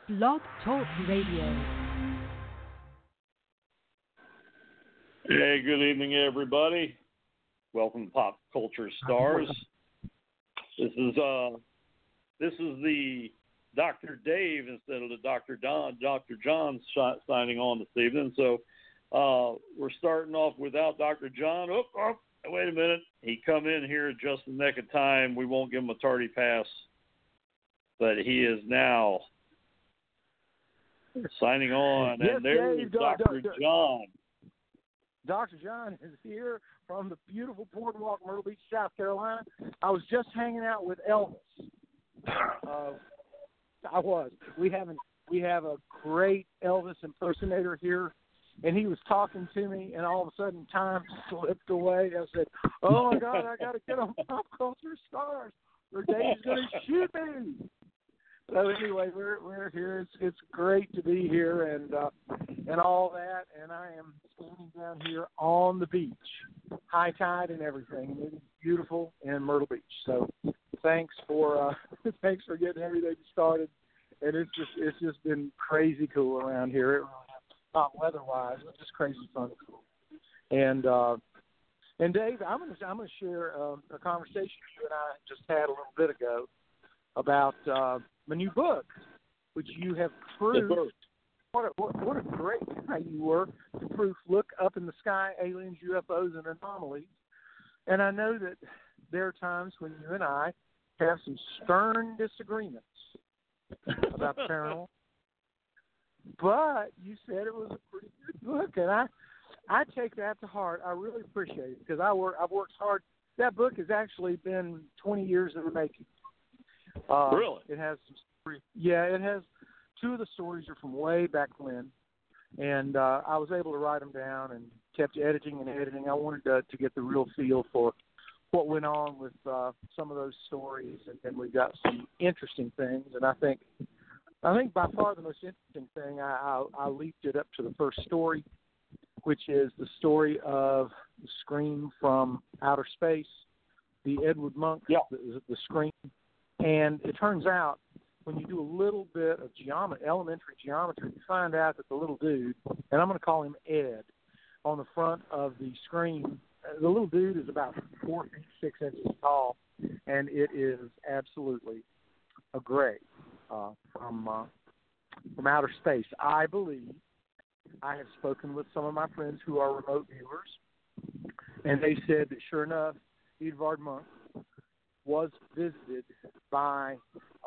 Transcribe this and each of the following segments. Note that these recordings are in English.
Blog Talk Radio. Hey, good evening, everybody. Welcome to Pop Culture Stars. This is the Dr. Dave instead of the Dr. John signing on this evening. So we're starting off without Dr. John. Oh, wait a minute. He come in here just in the nick of time. We won't give him a tardy pass, but he is now signing on. Yes, and there's Dave, Dr. John. Dr. John is here from the beautiful Boardwalk, Myrtle Beach, South Carolina. I was just hanging out with Elvis. I was. We have a great Elvis impersonator here, and he was talking to me, and all of a sudden time slipped away. I said, "Oh my God, I got to get on Pop Culture Stars, or Dave's going to shoot me." So anyway, we're here. It's great to be here and all that. And I am standing down here on the beach, high tide and everything. It is beautiful in Myrtle Beach. So thanks for getting everything started. And it's just been crazy cool around here. It really has, not weather-wise, but just crazy fun. And Dave, I'm gonna share a conversation you and I just had a little bit ago about my new book, which you have proved. What a great guy you were to prove. Look up in the sky, aliens, UFOs, and anomalies. And I know that there are times when you and I have some stern disagreements about the paranormal. But you said it was a pretty good book, and I take that to heart. I really appreciate it because I've worked hard. That book has actually been 20 years in the making. Really? It has some stories. Yeah, it has. Two of the stories are from way back when, and I was able to write them down and kept editing. I wanted to get the real feel for what went on with some of those stories, and then we got some interesting things. And I think by far the most interesting thing, I leaped it up to the first story, which is the story of the Scream from Outer Space, the Edward Monk, the Scream. And it turns out, when you do a little bit of elementary geometry, you find out that the little dude, and I'm going to call him Ed, on the front of the screen, the little dude is about 4 feet 6 inches tall, and it is absolutely a gray from outer space. I believe I have spoken with some of my friends who are remote viewers, and they said that sure enough, Edvard Munch was visited by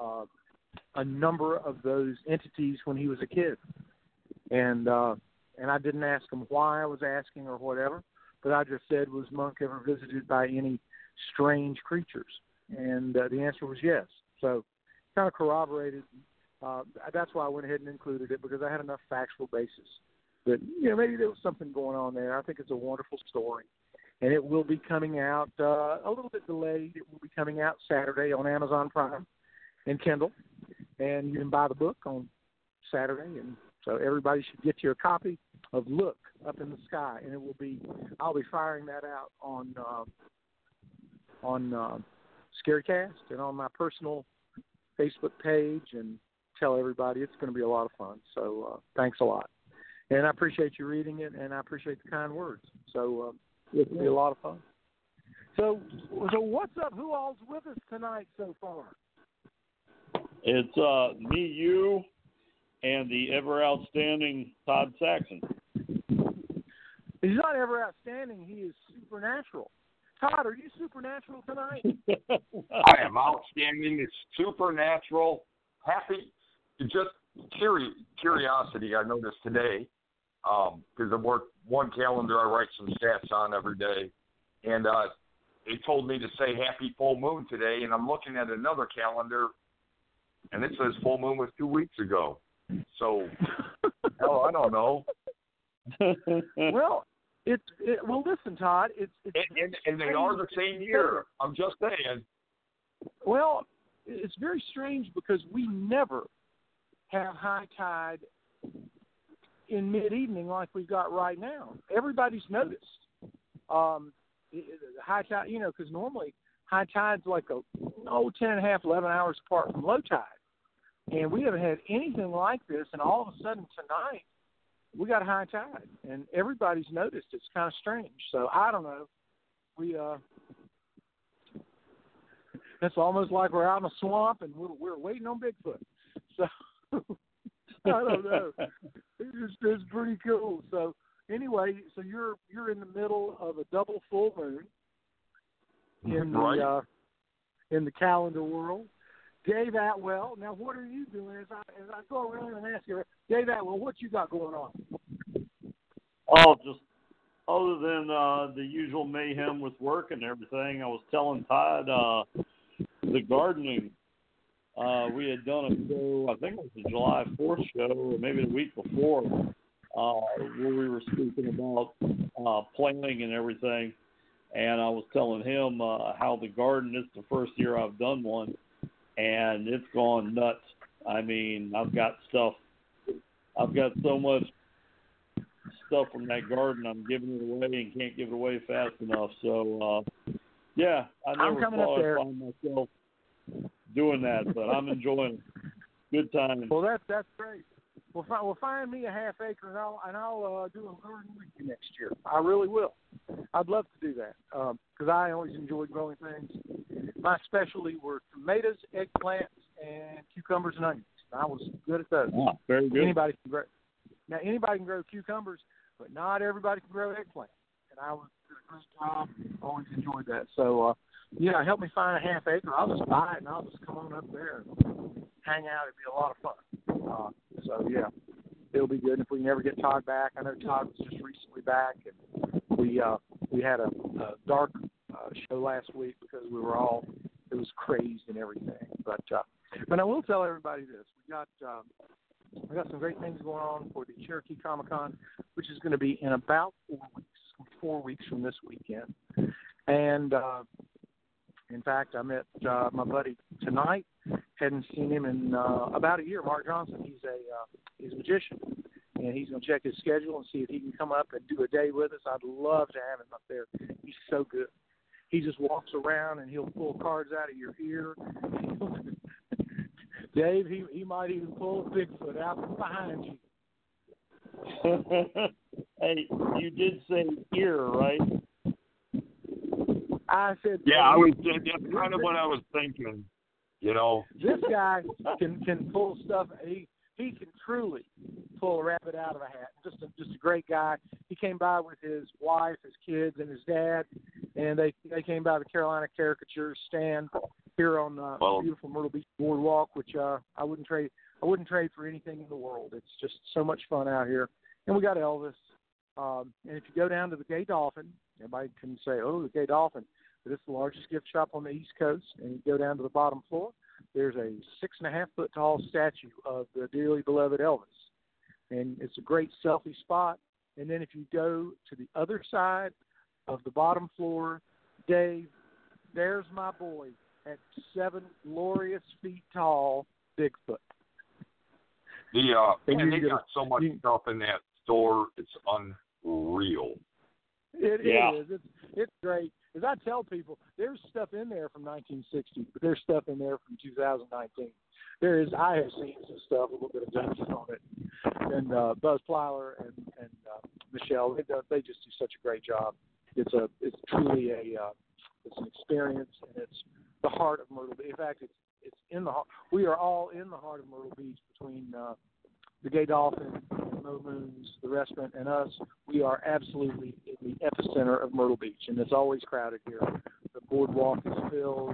a number of those entities when he was a kid. And I didn't ask him why I was asking or whatever, but I just said, was Monk ever visited by any strange creatures? And the answer was yes. So kind of corroborated. That's why I went ahead and included it, because I had enough factual basis that, maybe there was something going on there. I think it's a wonderful story. And it will be coming out a little bit delayed. It will be coming out Saturday on Amazon Prime and Kindle. And you can buy the book on Saturday. And so everybody should get you a copy of Look Up in the Sky. And I'll be firing that out on Scarycast and on my personal Facebook page, and tell everybody it's going to be a lot of fun. So thanks a lot. And I appreciate you reading it, and I appreciate the kind words. So it'll be a lot of fun. So what's up? Who all's with us tonight so far? It's me, you, and the ever outstanding Todd Saxon. He's not ever outstanding. He is supernatural. Todd, are you supernatural tonight? I am outstanding. It's supernatural. Happy. Just curiosity I noticed today, because I work one calendar I write some stats on every day, and they told me to say happy full moon today, and I'm looking at another calendar, and it says full moon was 2 weeks ago. So, hell, I don't know. Well, listen, Todd. And they are the same year. I'm just saying. Well, it's very strange because we never have high tide in mid-evening like we've got right now. Everybody's noticed high tide, because normally high tide's like 10 and a half, 11 hours apart from low tide. And we haven't had anything like this, and all of a sudden tonight, we got high tide, and everybody's noticed. It's kind of strange. So I don't know. It's almost like we're out in a swamp, and we're waiting on Bigfoot. So I don't know. It's pretty cool. So anyway, so you're in the middle of a double full moon in the calendar world. Dave Atwell. Now, what are you doing? As I go around and ask you, Dave Atwell, what you got going on? Oh, just other than the usual mayhem with work and everything, I was telling Todd the gardening. We had done a show, I think it was the July 4th show, or maybe the week before, where we were speaking about planting and everything. And I was telling him how the garden is the first year I've done one, and it's gone nuts. I mean, I've got so much stuff from that garden, I'm giving it away and can't give it away fast enough. So, yeah, I never thought I'd find myself doing that, but I'm enjoying it. Good time. Well, that's great. Well, find me a half acre, and I'll do a garden with you next year. I really will. I'd love to do that because I always enjoy growing things. My specialty were tomatoes, eggplants, and cucumbers and onions. I was good at those. Ah, very good. Anybody can grow cucumbers, but not everybody can grow eggplant. And I was did a great job. Always enjoyed that. So, help me find a half acre. I'll just buy it and I'll just come on up there and hang out. It'd be a lot of fun. So, yeah, it'll be good. And if we can ever get Todd back, I know Todd was just recently back, and we had a dark show last week because it was crazed and everything. But I will tell everybody this: we got some great things going on for the Cherokee Comic-Con, which is going to be in about 4 weeks from this weekend. And in fact, I met my buddy tonight. Hadn't seen him in about a year. Mark Johnson. He's a magician, and he's going to check his schedule and see if he can come up and do a day with us. I'd love to have him up there. He's so good. He just walks around and he'll pull cards out of your ear. Dave, he might even pull a Bigfoot out from behind you. Hey, you did say ear, right? I said, yeah, that's kind of what I was thinking. This guy can pull stuff. He can truly pull a rabbit out of a hat. Just a great guy. He came by with his wife, his kids, and his dad, and they came by the Carolina Caricature stand here on beautiful Myrtle Beach Boardwalk, which I wouldn't trade for anything in the world. It's just so much fun out here. And we got Elvis. And if you go down to the Gay Dolphin, everybody can say, oh, the Gay Dolphin. But it's the largest gift shop on the East Coast. And you go down to the bottom floor, there's a 6.5-foot tall statue of the dearly beloved Elvis. And it's a great selfie spot. And then if you go to the other side of the bottom floor, Dave, there's my boy at 7 glorious feet tall, Bigfoot. They got so much stuff in that store, it's unreal. It is. It's great. As I tell people, there's stuff in there from 1960, but there's stuff in there from 2019. I have seen some stuff, a little bit of dungeon on it. And Buzz Plyler and Michelle, they just do such a great job. It's truly it's an experience, and it's the heart of Myrtle Beach. In fact, it's in the heart. We are all in the heart of Myrtle Beach between the Gay Dolphin, Mo Moons, the restaurant, and us. We are absolutely in the epicenter of Myrtle Beach, and it's always crowded here. The boardwalk is filled.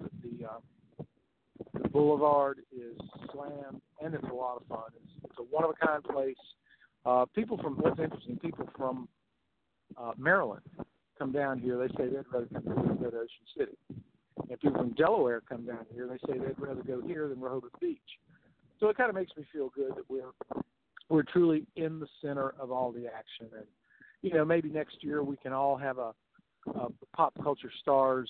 The boulevard is slammed, and it's a lot of fun. It's a one-of-a-kind place. What's interesting, people from Maryland come down here. They say they'd rather come here than go to Ocean City. And people from Delaware come down here. They say they'd rather go here than Rehoboth Beach. So it kind of makes me feel good that we're truly in the center of all the action. And, maybe next year we can all have a Pop Culture Stars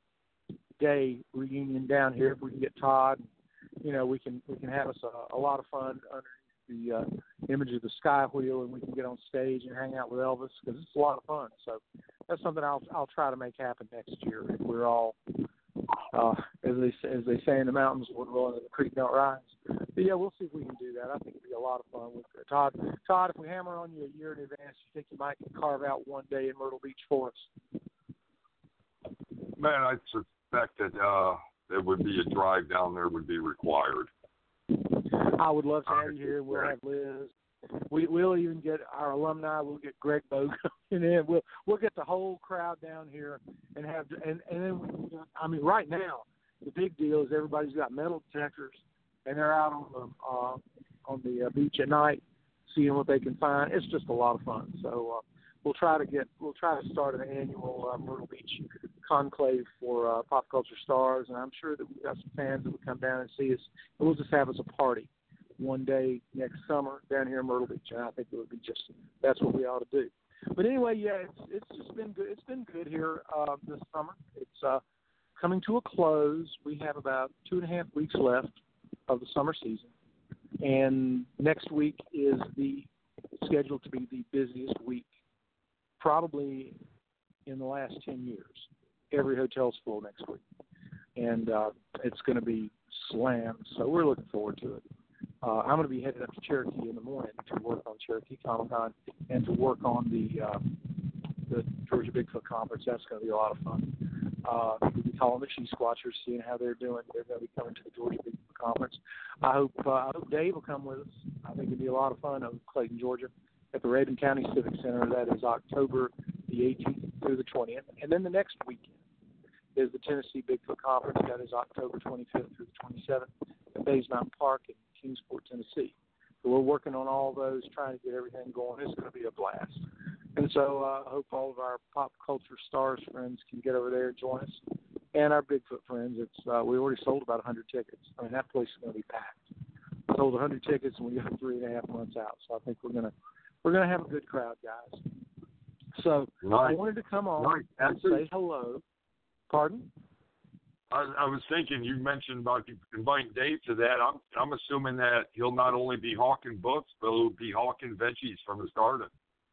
Day reunion down here if we can get Todd. We can have us a lot of fun underneath the image of the Sky Wheel, and we can get on stage and hang out with Elvis because it's a lot of fun. So that's something I'll try to make happen next year if we're all as they say in the mountains, wood rolling and the creek don't rise. But yeah, we'll see if we can do that. I think it'd be a lot of fun. Todd, if we hammer on you a year in advance, you think you might carve out one day in Myrtle Beach for us? Man, I suspect that there would be a drive down there would be required. I would love to have you here. We'll have Liz. We'll even get our alumni. We'll get Greg Bogue, and then we'll get the whole crowd down here and then I mean, right now the big deal is everybody's got metal detectors and they're out on the beach at night seeing what they can find. It's just a lot of fun. So we'll try to start an annual Myrtle Beach conclave for pop culture stars, and I'm sure that we've got some fans that will come down and see us. And we'll just have us a party one day next summer down here in Myrtle Beach, and I think it would be that's what we ought to do. But anyway, yeah, it's just been good. It's been good here this summer. It's coming to a close. We have about 2.5 weeks left of the summer season, and next week is scheduled to be the busiest week probably in the last 10 years. Every hotel's full next week, and it's going to be slammed. So we're looking forward to it. I'm going to be headed up to Cherokee in the morning to work on Cherokee Comic-Con and to work on the Georgia Bigfoot Conference. That's going to be a lot of fun. We'll be calling the She Squatchers, seeing how they're doing. They're going to be coming to the Georgia Bigfoot Conference. I hope Dave will come with us. I think it'll be a lot of fun in Clayton, Georgia, at the Raven County Civic Center. That is October the 18th through the 20th. And then the next weekend is the Tennessee Bigfoot Conference. That is October 25th through the 27th at Bays Mountain Park in Kingsport, Tennessee. So we're working on all those, trying to get everything going. It's going to be a blast. And so I hope all of our pop culture stars friends can get over there and join us. And our Bigfoot friends. We already sold about 100 tickets. I mean, that place is going to be packed. We sold 100 tickets and we got 3.5 months out. So I think we're gonna have a good crowd, guys. So nice. I wanted to come on and say hello. Pardon? I was thinking, you mentioned about inviting Dave to that. I'm assuming that he'll not only be hawking books, but he'll be hawking veggies from his garden.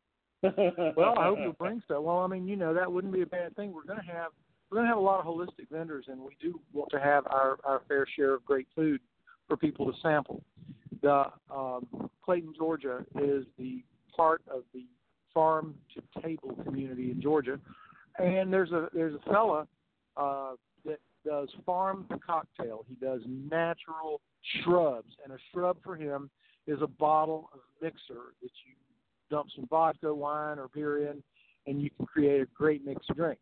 Well, I hope he'll bring stuff. Well, I mean, that wouldn't be a bad thing. We're going to have a lot of holistic vendors, and we do want to have our fair share of great food for people to sample. The Clayton, Georgia, is the part of the farm to table community in Georgia, and there's a fella that does farm to cocktail. He does natural shrubs, and a shrub for him is a bottle of mixer that you dump some vodka, wine, or beer in, and you can create a great mixed drink,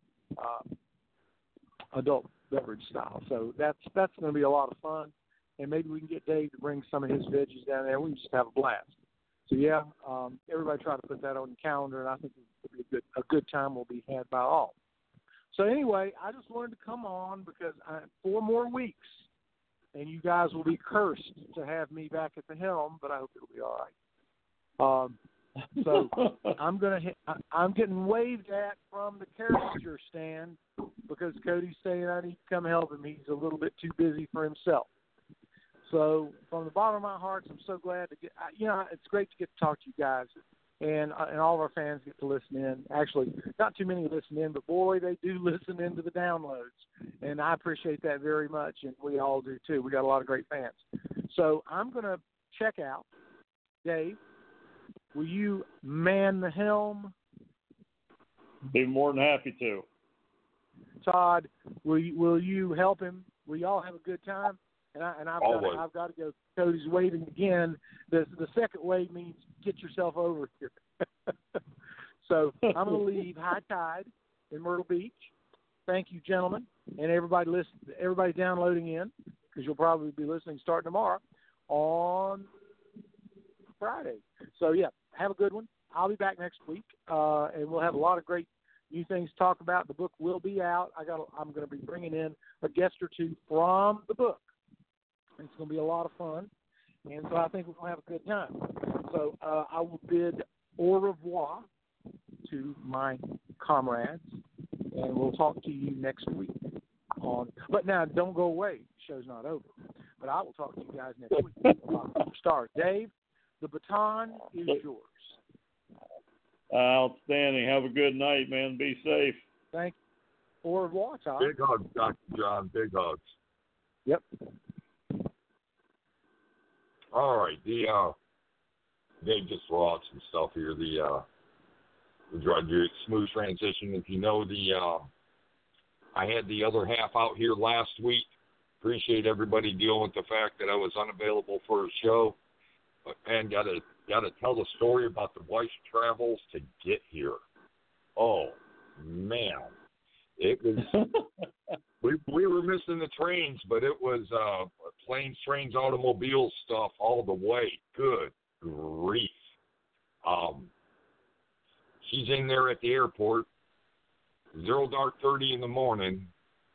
adult beverage style. So that's going to be a lot of fun, and maybe we can get Dave to bring some of his veggies down there. We can just have a blast. So yeah, everybody try to put that on the calendar, and I think it'll be a good time will be had by all. So anyway, I just wanted to come on because 4 more weeks, and you guys will be cursed to have me back at the helm, but I hope it'll be all right. So I'm getting waved at from the caricature stand because Cody's saying I need to come help him. He's a little bit too busy for himself. So from the bottom of my heart, I'm so glad to get. It's great to get to talk to you guys. And all of our fans get to listen in. Actually, not too many listen in, but boy, they do listen into the downloads. And I appreciate that very much, and we all do too. We got a lot of great fans. So I'm going to check out. Dave, will you man the helm? Be more than happy to. Todd, will you help him? Will y'all have a good time? And I've got to go. Cody's waving again. The second wave means get yourself over here. So I'm going to leave high tide in Myrtle Beach. Thank you, gentlemen, and everybody downloading in, because you'll probably be listening starting tomorrow on Friday. So yeah, have a good one. I'll be back next week, and we'll have a lot of great new things to talk about. The book will be out. I'm going to be bringing in a guest or two from the book. It's going to be a lot of fun, and so I think we're going to have a good time. So I will bid au revoir to my comrades, and we'll talk to you next week. But now, don't go away. The show's not over. But I will talk to you guys next week. Stars. Dave, the baton is yours. Outstanding. Have a good night, man. Be safe. Thank Au revoir, Tom. Big hugs, Dr. John. Big hugs. Yep. All right. Dave just throw out some stuff here. We'll try to do a smooth transition. If you know I had the other half out here last week. Appreciate everybody dealing with the fact that I was unavailable for a show. But man, gotta tell the story about the wife's travels to get here. Oh man, it was. we were missing the trains, but it was planes, trains, automobiles stuff all the way. Good grief. She's in there at the airport. 30 in the morning.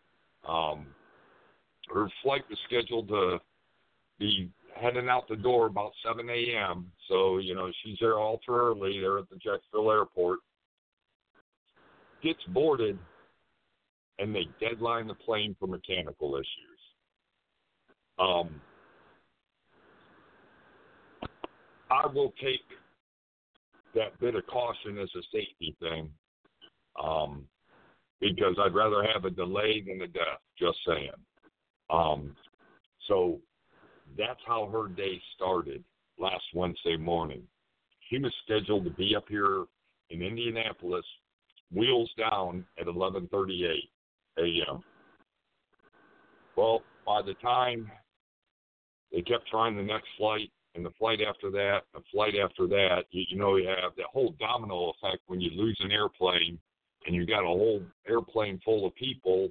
Her flight was scheduled to be heading out the door about 7 a.m. So, she's there all too early there at the Jacksonville airport. Gets boarded, and they deadline the plane for mechanical issues. I will take that bit of caution as a safety thing, because I'd rather have a delay than a death, just saying. So that's how her day started last Wednesday morning. She was scheduled to be up here in Indianapolis, wheels down at 11:38 a.m. Well, by the time they kept trying the next flight, and the flight after that, you have that whole domino effect when you lose an airplane and you got a whole airplane full of people.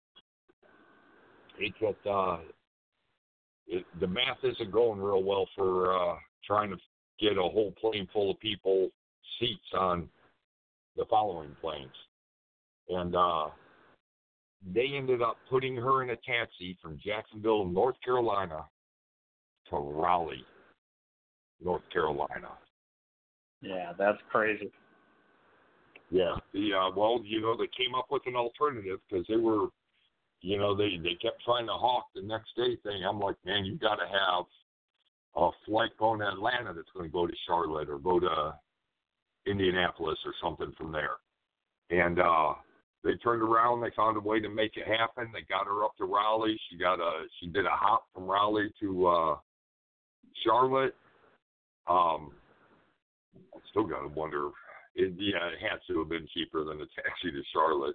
The math isn't going real well for trying to get a whole plane full of people seats on the following planes. And they ended up putting her in a taxi from Jacksonville, North Carolina to Raleigh, North Carolina. Yeah, that's crazy. Yeah. They came up with an alternative because they were, they kept trying to hawk the next day thing. I'm like, man, you got to have a flight going to Atlanta that's going to go to Charlotte or go to Indianapolis or something from there. And they turned around. They found a way to make it happen. They got her up to Raleigh. She did a hop from Raleigh to Charlotte. I still got to wonder. It had to have been cheaper than the taxi to Charlotte.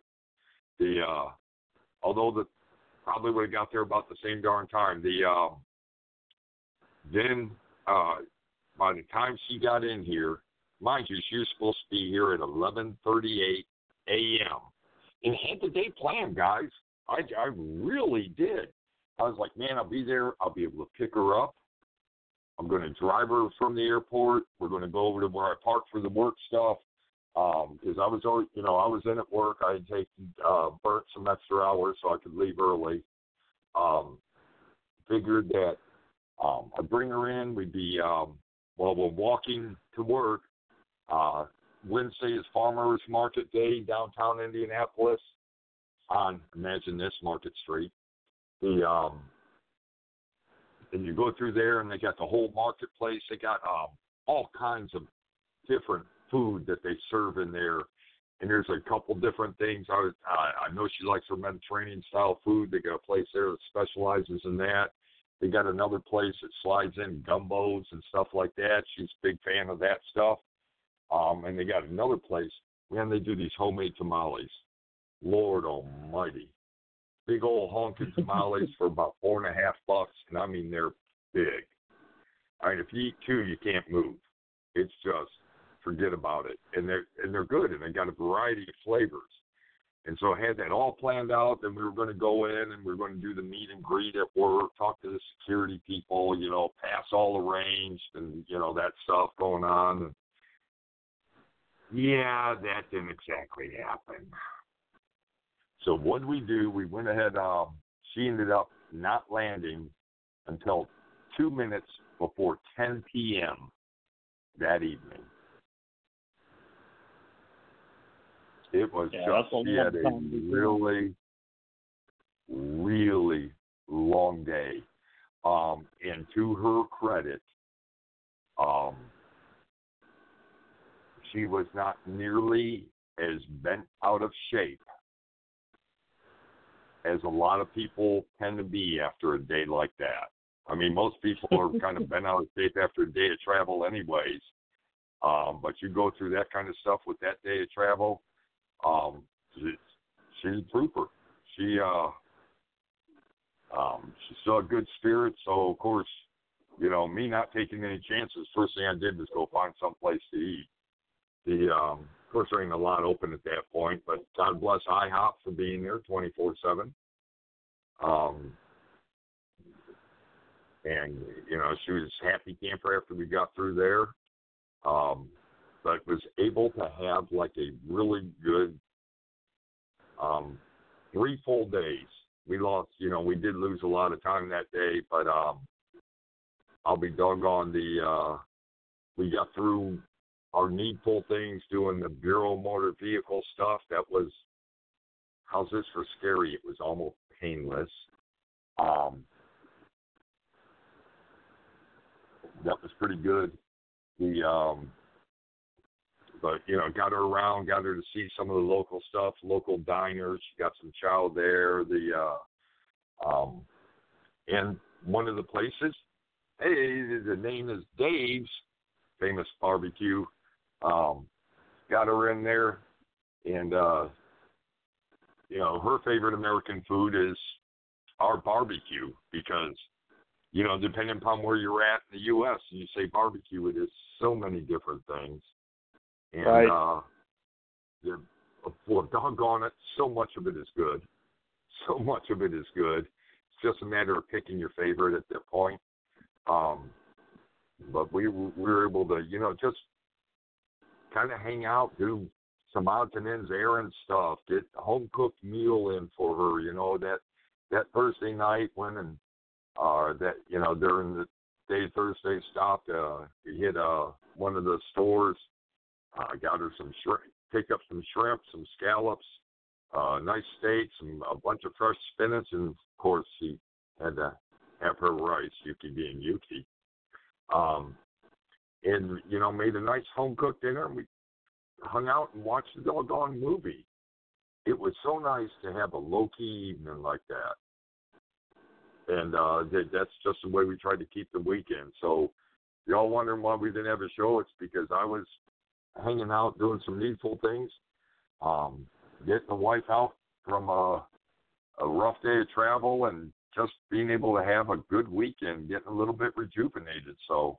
Although probably would have got there about the same darn time. Then by the time she got in here, mind you, she was supposed to be here at 11:38 a.m. and had the day planned, guys. I really did. I was like, man, I'll be there. I'll be able to pick her up. I'm going to drive her from the airport. We're going to go over to where I parked for the work stuff. Because I was already, I was in at work. I had taken, burnt some extra hours so I could leave early. Figured that I'd bring her in. We'd be, we're walking to work. Wednesday is Farmers Market Day, downtown Indianapolis, on, imagine this, Market Street. And you go through there, and they got the whole marketplace. They got all kinds of different food that they serve in there, and there's a couple different things. I know she likes her Mediterranean style food. They got a place there that specializes in that. They got another place that slides in gumbos and stuff like that. She's a big fan of that stuff. And they got another place, man, they do these homemade tamales. Lord almighty. Big old honking tamales for about $4.50, and I mean they're big. I mean, if you eat two, you can't move. It's just forget about it, and they're good, and they got a variety of flavors. And so I had that all planned out. Then we were going to go in, and we were going to do the meet and greet at work, talk to the security people, pass all arranged, and that stuff going on. And yeah, that didn't exactly happen. So what did we do? We went ahead. She ended up not landing until 2 minutes before 10 p.m. that evening. It was she had a really, really long day. And to her credit, she was not nearly as bent out of shape as a lot of people tend to be after a day like that. I mean, most people are kind of bent out of shape after a day of travel anyways. But you go through that kind of stuff with that day of travel, she's a trooper. She's still a good spirit. So, of course, you know, me not taking any chances, first thing I did was go find someplace to eat. Of course, there ain't a lot open at that point, but God bless IHOP for being there 24/7. And, you know, she was a happy camper after we got through there. But was able to have like a really good 3 full days. We lost, you know, we did lose a lot of time that day, but I'll be doggone we got through our needful things doing the Bureau Motor Vehicle stuff. That was, how's this for scary? It was almost painless. That was pretty good. But, you know, got her around, got her to see some of the local stuff, local diners. She got some chow there. And one of the places, hey, the name is Dave's, famous barbecue. Got her in there, and, you know, her favorite American food is our barbecue because, you know, depending upon where you're at in the U.S., and you say barbecue, it is so many different things. And, right. Well, doggone it, so much of it is good. So much of it is good. It's just a matter of picking your favorite at that point. But we were able to, you know, just kind of hang out, do some odds and ends, errand stuff, get a home-cooked meal in for her, you know, that Thursday night when, and that, you know, during the day Thursday stopped, hit one of the stores, got her some shrimp, picked up some shrimp, some scallops, nice steaks, a bunch of fresh spinach, and of course she had to have her rice, Yuki being Yuki. And, you know, made a nice home-cooked dinner, and we hung out and watched the doggone movie. It was so nice to have a low-key evening like that. And that's just the way we tried to keep the weekend. So y'all wondering why we didn't have a show, it's because I was hanging out, doing some needful things, getting the wife out from a rough day of travel, and just being able to have a good weekend, getting a little bit rejuvenated. So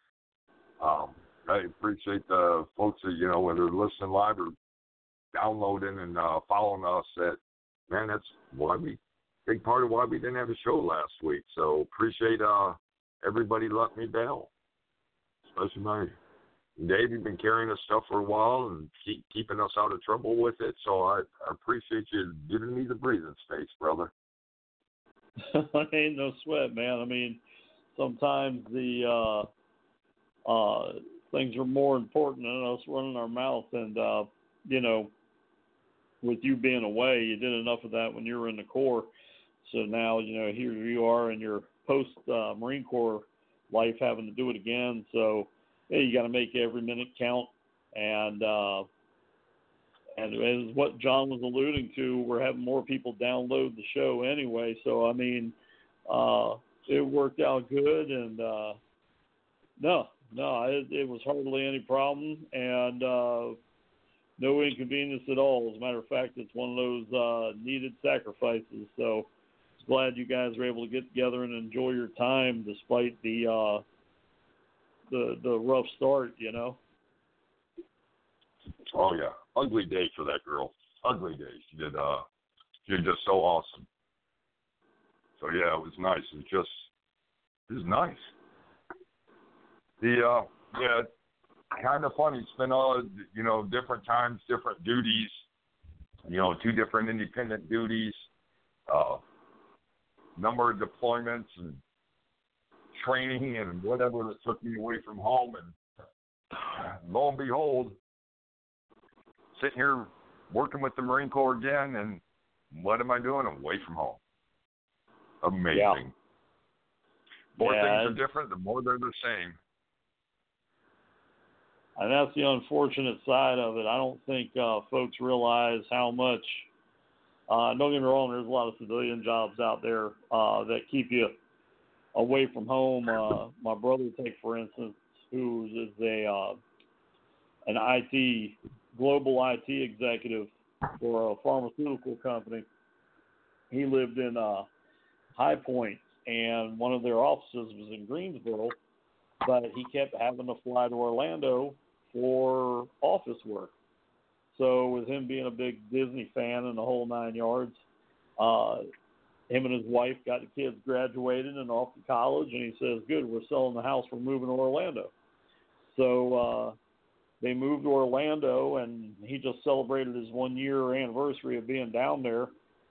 I appreciate the folks that, you know, whether listening live or downloading and following us, that, man, that's why big part of why we didn't have a show last week. So appreciate everybody letting me down, especially my Dave. You've been carrying us stuff for a while and keeping us out of trouble with it. So I appreciate you giving me the breathing space, brother. Ain't no sweat, man. I mean, sometimes the things are more important than us running our mouth. And, you know, with you being away, you did enough of that when you were in the Corps. So now, you know, here you are in your post-Marine Corps life having to do it again. So, hey, you got to make every minute count. And as what John was alluding to, we're having more people download the show anyway. So, I mean, it worked out good. And, no, it was hardly any problem. And no inconvenience at all. As a matter of fact, it's one of those needed sacrifices. So, glad you guys were able to get together and enjoy your time despite the rough start, you know. Oh yeah, ugly day for that girl. Ugly day. She did just so awesome. So yeah, it was nice. It was nice. Yeah, kind of funny. Spent all, you know, different times, different duties. You know, 2 different independent duties. Number of deployments and training and whatever that took me away from home, and lo and behold, sitting here working with the Marine Corps again, and what am I doing? Away from home. Amazing. Yeah. More things are different, the more they're the same. And that's the unfortunate side of it. I don't think folks realize how much Don't get me wrong, there's a lot of civilian jobs out there that keep you away from home. My brother, for instance, who is an IT, global IT executive for a pharmaceutical company. He lived in High Point, and one of their offices was in Greensboro, but he kept having to fly to Orlando for office work. So with him being a big Disney fan and the whole 9 yards, him and his wife got the kids graduated and off to college, and he says, good, we're selling the house, we're moving to Orlando. So they moved to Orlando, and he just celebrated his 1 year anniversary of being down there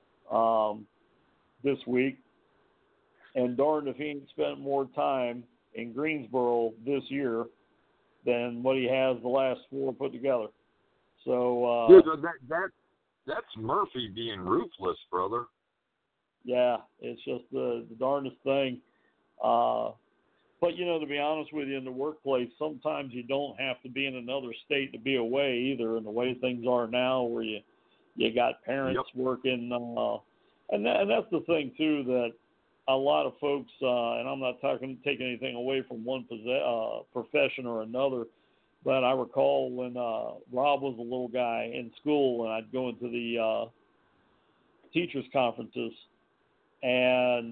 this week. And darned if he ain't spent more time in Greensboro this year than what he has the last 4 put together. So that's Murphy being ruthless, brother. Yeah, it's just the darndest thing. But, to be honest with you, in the workplace, sometimes you don't have to be in another state to be away either. And the way things are now, where you got parents working, and that's the thing too, that a lot of folks, and I'm not taking anything away from one profession or another, but I recall when Rob was a little guy in school, and I'd go into the teachers' conferences, and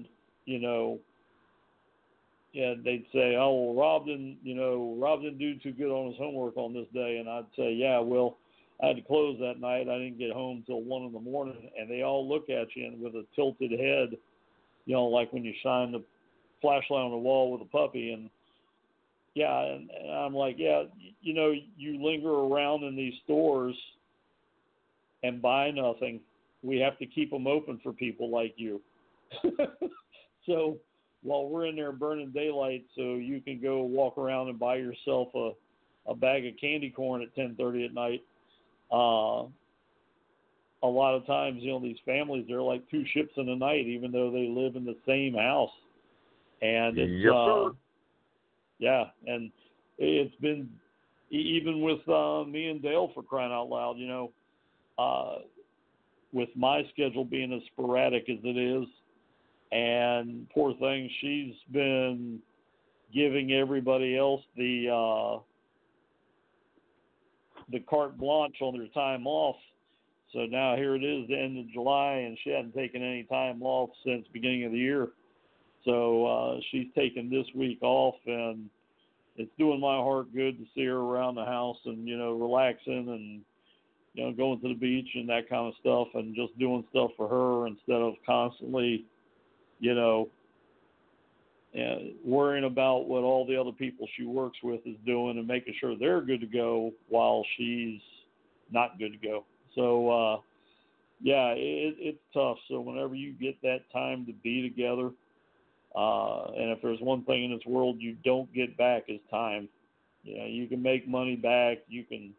they'd say, "Oh, well, Rob didn't do too good on his homework on this day," and I'd say, "Yeah, well, I had to close that night. I didn't get home till 1 a.m." And they all look at you and with a tilted head, like when you shine the flashlight on the wall with a puppy. And and I'm like, you linger around in these stores and buy nothing. We have to keep them open for people like you. So while we're in there burning daylight, so you can go walk around and buy yourself a bag of candy corn at 10:30 at night. A lot of times, these families, they're like two ships in the night, even though they live in the same house. And it's, and it's been, even with me and Dale, for crying out loud, with my schedule being as sporadic as it is, and poor thing, she's been giving everybody else the carte blanche on their time off. So now here it is, the end of July, and she hadn't taken any time off since the beginning of the year. So she's taken this week off, and it's doing my heart good to see her around the house and, relaxing and, going to the beach and that kind of stuff, and just doing stuff for her instead of constantly, worrying about what all the other people she works with is doing and making sure they're good to go while she's not good to go. So, it's tough. So whenever you get that time to be together, and if there's one thing in this world you don't get back is time. You can make money back. You can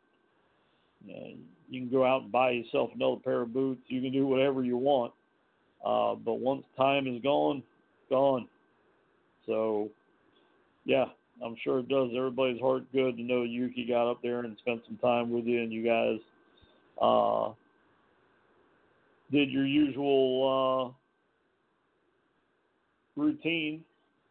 go out and buy yourself another pair of boots. You can do whatever you want. But once time is gone, gone. So, I'm sure it does everybody's heart good to know Yuki got up there and spent some time with you, and you guys did your usual routine,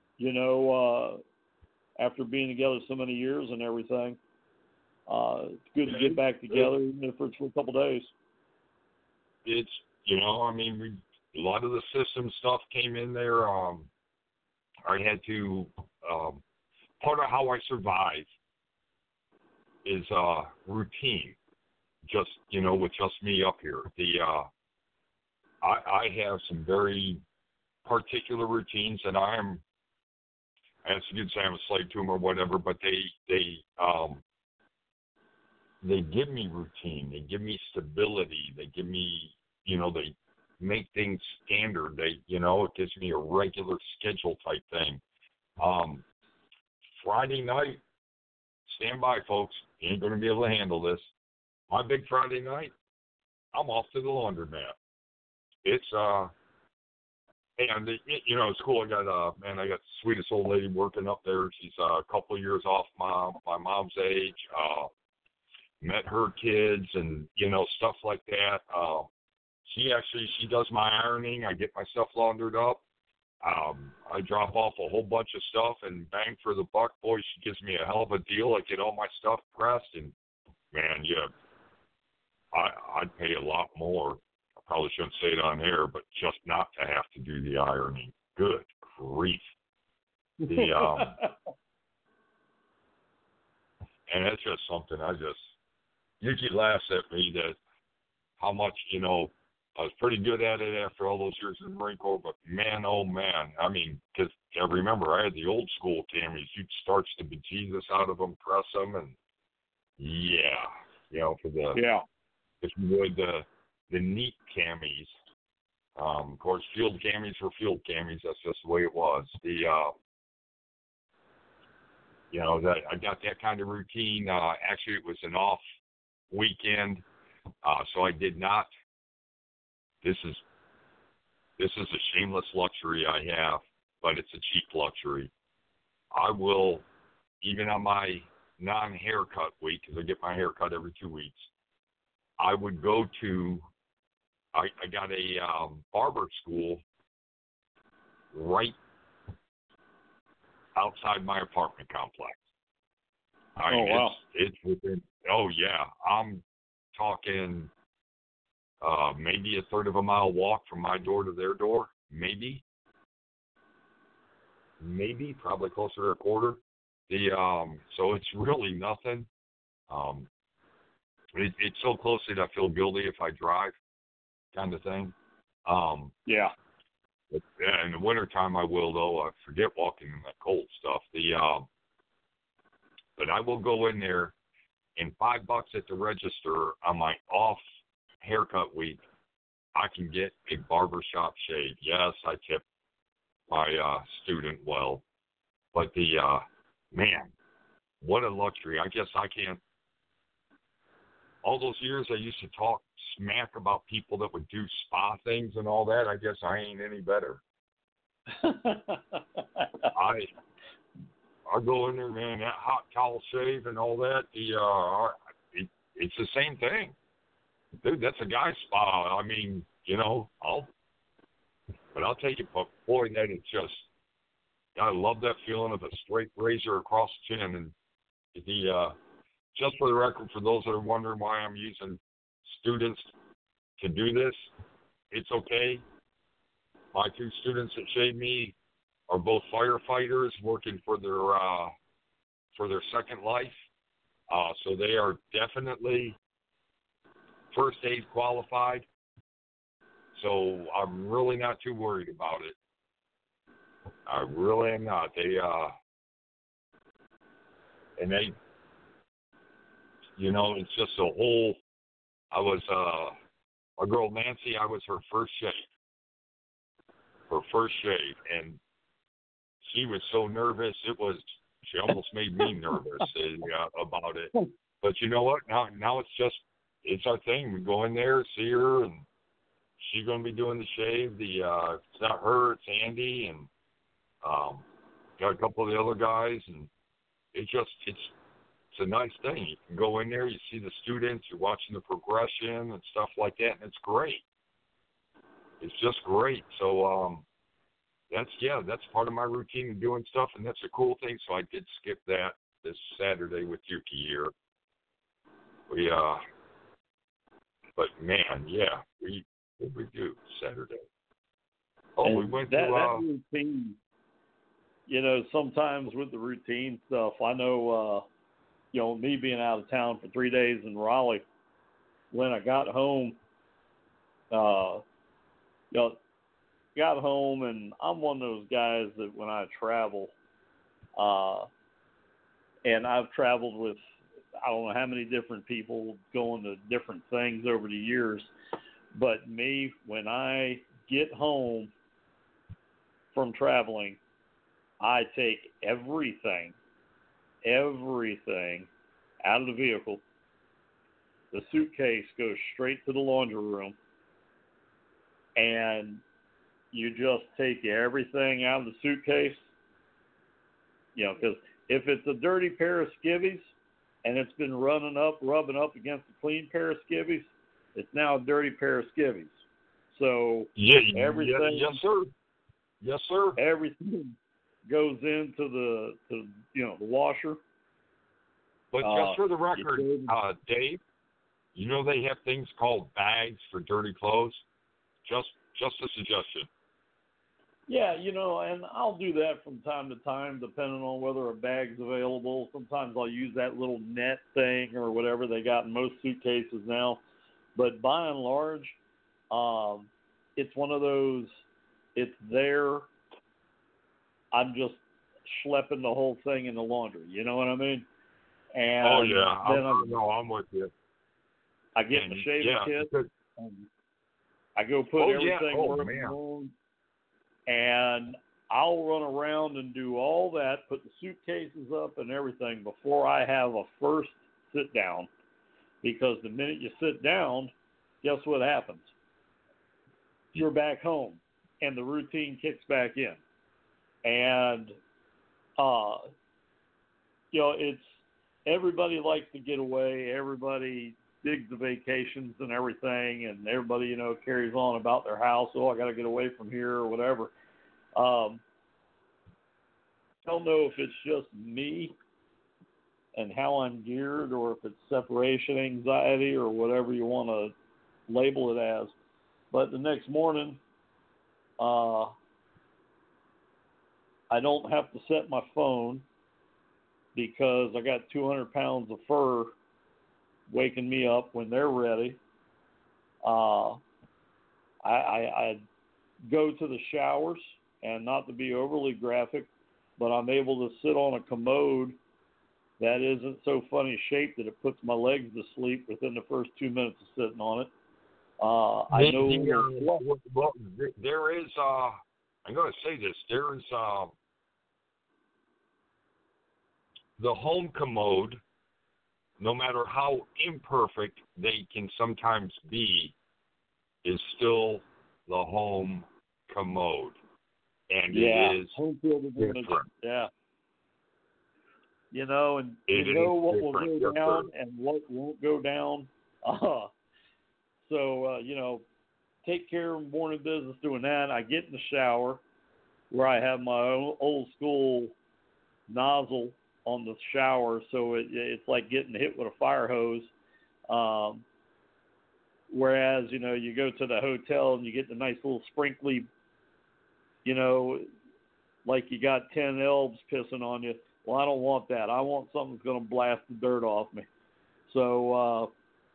after being together so many years and everything. It's good to get back together, even if it's for a couple days. It's, a lot of the system stuff came in there. I had to, part of how I survive is routine. Just, with just me up here. I have some very particular routines, and I guess you could say I'm a slave to them or whatever, but they give me routine. They give me stability. They give me, they make things standard. It gives me a regular schedule type thing. Friday night, stand by, folks. You ain't going to be able to handle this. My big Friday night, I'm off to the laundromat. It's, and it's cool. I got the sweetest old lady working up there. She's a couple of years off my mom's age. Met her kids and, stuff like that. she does my ironing. I get my stuff laundered up. I drop off a whole bunch of stuff, and bang for the buck, boy, she gives me a hell of a deal. I get all my stuff pressed, and man, yeah, I'd pay a lot more. I probably shouldn't say it on air, but just not to have to do the ironing. Good grief. And that's just something Yuki laughs at me that how much, I was pretty good at it after all those years in the Marine Corps, but man, oh man, I mean, because I remember I had the old school camis. You'd starch the bejesus out of them, press them, and if you would, the neat camis. Of course, field camis were field camis. That's just the way it was. That I got that kind of routine. Actually, it was an off weekend, so I did not. This is a shameless luxury I have, but it's a cheap luxury. I will, even on my non-haircut week, because I get my hair cut every 2 weeks, I would go to. I got a barber school right outside my apartment complex. Wow. It's within, oh yeah, I'm talking maybe a third of a mile walk from my door to their door, maybe, probably closer to a quarter. So it's really nothing. It's so close that I feel guilty if I drive, kind of thing. Yeah. But, in the wintertime I will, though. I forget walking in that cold stuff. But I will go in there, and $5 at the register on my off haircut week, I can get a barbershop shave. Yes, I tip my student well. But man, what a luxury. I guess I can't. All those years I used to talk smack about people that would do spa things and all that. I guess I ain't any better. I go in there, man, that hot towel shave and all that. It's the same thing. Dude, that's a guy's spa. I mean, I'll take it. But boy, that is just, I love that feeling of a straight razor across the chin. And just for the record, for those that are wondering why I'm using students to do this, it's okay. My 2 students that shave me are both firefighters working for their second life. So they are definitely first aid qualified. So I'm really not too worried about it. I really am not. It's just a whole. I was our girl Nancy. I was her first shave, and she was so nervous. She almost made me nervous about it. But you know what? Now it's our thing. We go in there, see her, and she's going to be doing the shave. It's not her, it's Andy, and got a couple of the other guys, and it's a nice thing. You can go in there, you see the students, you're watching the progression and stuff like that, and it's great. It's just great. So that's part of my routine of doing stuff, and that's a cool thing. So I did skip that this Saturday with Yuki here. But man, yeah, what we do Saturday? Oh, and we went that to routine. Sometimes with the routine stuff, I know. Me being out of town for 3 days in Raleigh, when I got home, got home, and I'm one of those guys that when I travel, and I've traveled with, I don't know how many different people going to different things over the years, but me, when I get home from traveling, I take everything out of the vehicle. The suitcase goes straight to the laundry room, and you just take everything out of the suitcase. Because if it's a dirty pair of skivvies and it's been rubbing up against a clean pair of skivvies, it's now a dirty pair of skivvies. So everything, yes, sir. Yes, sir. Everything goes into the washer. But just for the record, Dave, you know they have things called bags for dirty clothes. Just a suggestion. Yeah, and I'll do that from time to time, depending on whether a bag's available. Sometimes I'll use that little net thing or whatever they got in most suitcases now. But by and large, it's one of those, it's there. I'm just schlepping the whole thing in the laundry. You know what I mean? And I'm with you. I get the shaving kit. I go put everything where it belongs. And I'll run around and do all that, put the suitcases up and everything before I have a first sit down. Because the minute you sit down, guess what happens? You're back home, and the routine kicks back in. And, it's everybody likes to get away. Everybody digs the vacations and everything, and everybody, carries on about their house. Oh, I got to get away from here or whatever. I don't know if it's just me and how I'm geared, or if it's separation anxiety or whatever you want to label it as. But the next morning, I don't have to set my phone because I got 200 pounds of fur waking me up when they're ready. I go to the showers, and not to be overly graphic, but I'm able to sit on a commode that isn't so funny shaped that it puts my legs to sleep within the first 2 minutes of sitting on it. I know. There is. I'm going to say this. There is the home commode. No matter how imperfect they can sometimes be, is still the home commode. And it is home field different. Yeah. And you know what will go down and what won't go down. So, take care of morning business doing that. I get in the shower where I have my old school nozzle on the shower, so it's like getting hit with a fire hose. Whereas, you go to the hotel and you get the nice little sprinkly, like you got 10 elves pissing on you. Well, I don't want that. I want something that's going to blast the dirt off me. So,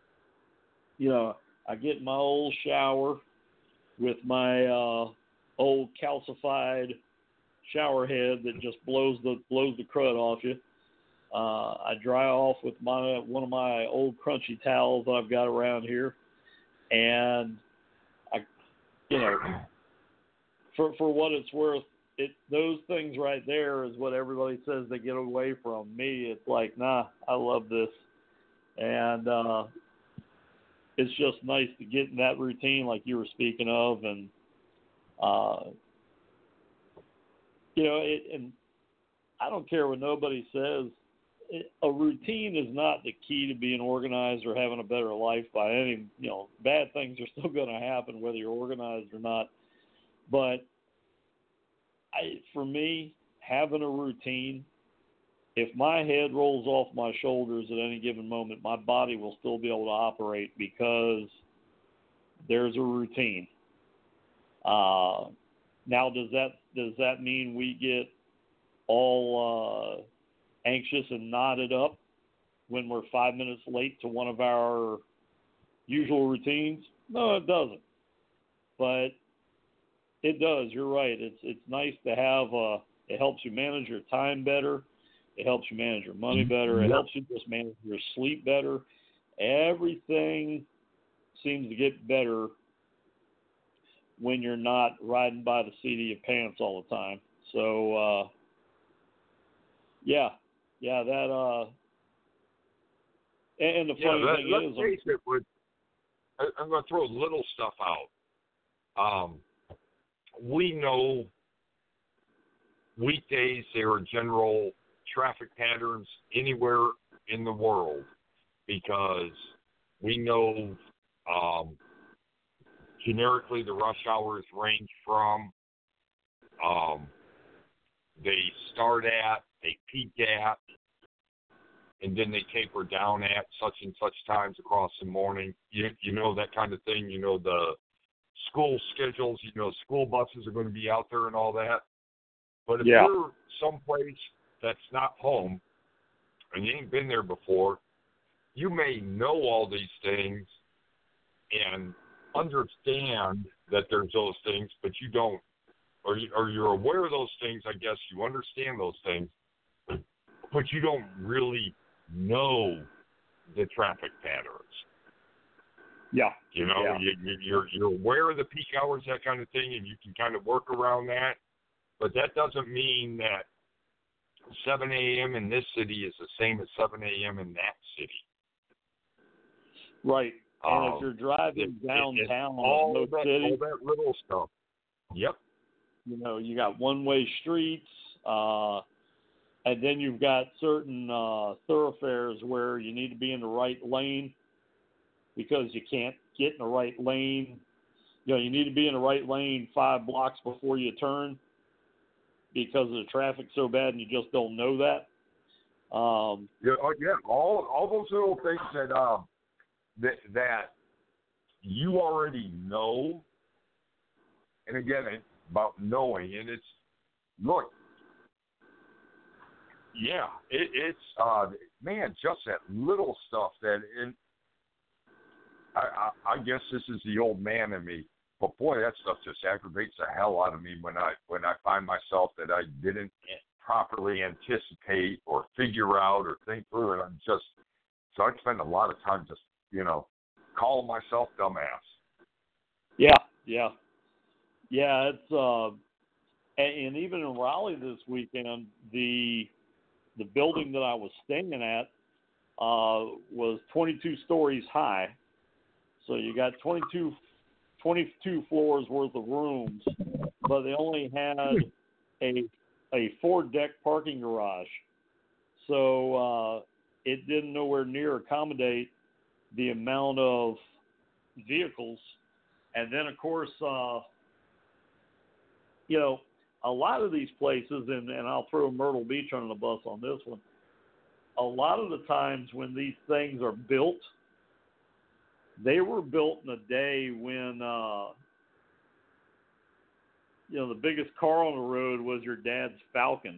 I get in my old shower with my old calcified shower head that just blows the crud off you. I dry off with one of my old crunchy towels I've got around here, and for what it's worth, those things right there is what everybody says they get away from. Me, it's like, nah, I love this, and it's just nice to get in that routine like you were speaking of, and and I don't care what nobody says. A routine is not the key to being organized or having a better life by any, bad things are still going to happen whether you're organized or not. But for me, having a routine, if my head rolls off my shoulders at any given moment, my body will still be able to operate because there's a routine. Now, does that mean we get all anxious and knotted up when we're 5 minutes late to one of our usual routines? No, it doesn't. But it does. You're right. It's nice to have. It helps you manage your time better. It helps you manage your money better. It helps you just manage your sleep better. Everything seems to get better when you're not riding by the seat of your pants all the time. So, that. And the funny thing is, I'm going to throw little stuff out. We know weekdays there are general traffic patterns anywhere in the world because we know generically, the rush hours range from they start at, they peak at, and then they taper down at such and such times across the morning. You know, that kind of thing. You know, the school schedules, you know, school buses are going to be out there and all that. But if you're someplace that's not home and you ain't been there before, you may know all these things and understand that there's those things, but you don't, or you're aware of those things, I guess you understand those things, but you don't really know the traffic patterns. Yeah. You know, you're aware of the peak hours, that kind of thing, and you can kind of work around that. But that doesn't mean that 7 a.m. in this city is the same as 7 a.m. in that city. Right. And if you're driving downtown, all that little stuff. Yep. You know, you got one-way streets, and then you've got certain thoroughfares where you need to be in the right lane because you can't get in the right lane. You know, you need to be in the right lane 5 blocks before you turn because the traffic's so bad and you just don't know that. All those little things that you already know. And again, it's about knowing, and it's, look, yeah, it's man, just that little stuff that, and I guess this is the old man in me, but boy, that stuff just aggravates the hell out of me when I find myself that I didn't properly anticipate or figure out or think through, and so I spend a lot of time just, you know, calling myself dumbass. Yeah. It's and even in Raleigh this weekend, the building that I was staying at was 22 stories high. So you got 22 floors worth of rooms, but they only had a 4-deck parking garage. So it didn't nowhere near accommodate the amount of vehicles. And then, of course, you know, a lot of these places, and I'll throw Myrtle Beach under the bus on this one, a lot of the times when these things are built, they were built in a day when, you know, the biggest car on the road was your dad's Falcon.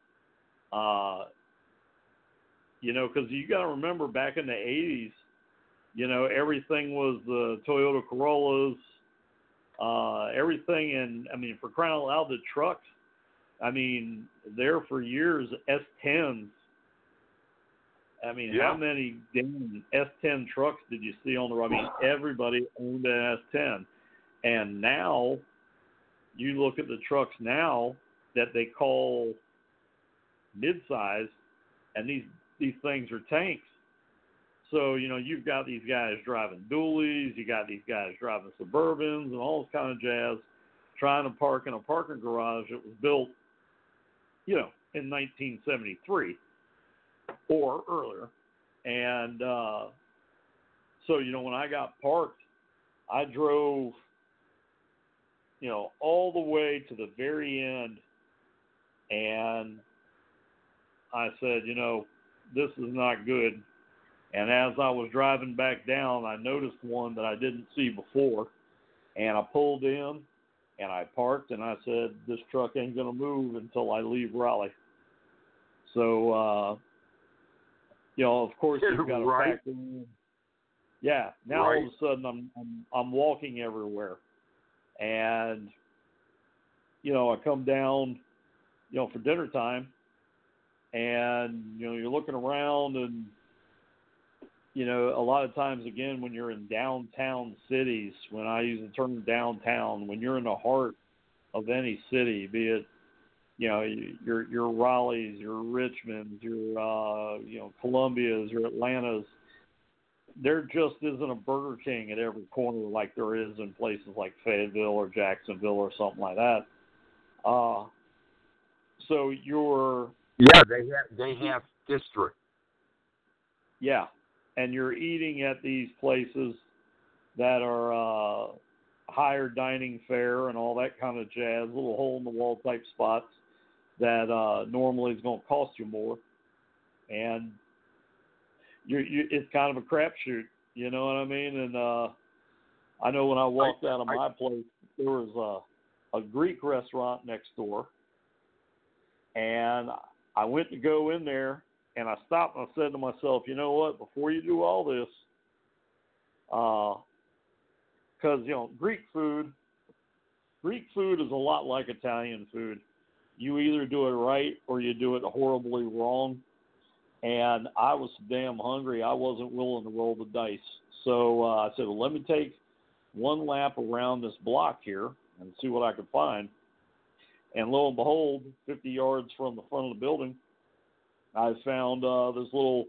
You know, because you got to remember back in the 80s, you know, everything was the Toyota Corollas, everything. And, I mean, for crying out loud, the trucks, I mean, there for years, S10s. I mean, how many damn S10 trucks did you see on the road? I mean, everybody owned an S10. And now, you look at the trucks now that they call midsize, and these things are tanks. So, you know, you've got these guys driving dualies, you got these guys driving Suburbans and all this kind of jazz, trying to park in a parking garage that was built, you know, in 1973 or earlier. And so, you know, when I got parked, I drove, you know, all the way to the very end, and I said, you know, this is not good. And as I was driving back down, I noticed one that I didn't see before, and I pulled in, and I parked, and I said, this truck ain't going to move until I leave Raleigh. So, you know, of course, you've got to factor in. Yeah, now all of a sudden I'm walking everywhere. And, you know, I come down, you know, for dinner time, and, you know, you're looking around, and, you know, a lot of times, again, when you're in downtown cities, when I use the term downtown, when you're in the heart of any city, be it, you know, your Raleighs, your Richmonds, your, you know, Columbias, your Atlantas, there just isn't a Burger King at every corner like there is in places like Fayetteville or Jacksonville or something like that. So you're... Yeah, they have district. Yeah, and you're eating at these places that are, higher dining fare and all that kind of jazz, little hole-in-the-wall type spots that normally is going to cost you more. And it's kind of a crapshoot, you know what I mean? And I know when I walked out of my place, there was a Greek restaurant next door, and I went to go in there, and I stopped and I said to myself, you know what, before you do all this, because, you know, Greek food is a lot like Italian food. You either do it right or you do it horribly wrong. And I was damn hungry. I wasn't willing to roll the dice. So I said, well, let me take one lap around this block here and see what I could find. And lo and behold, 50 yards from the front of the building, I found this little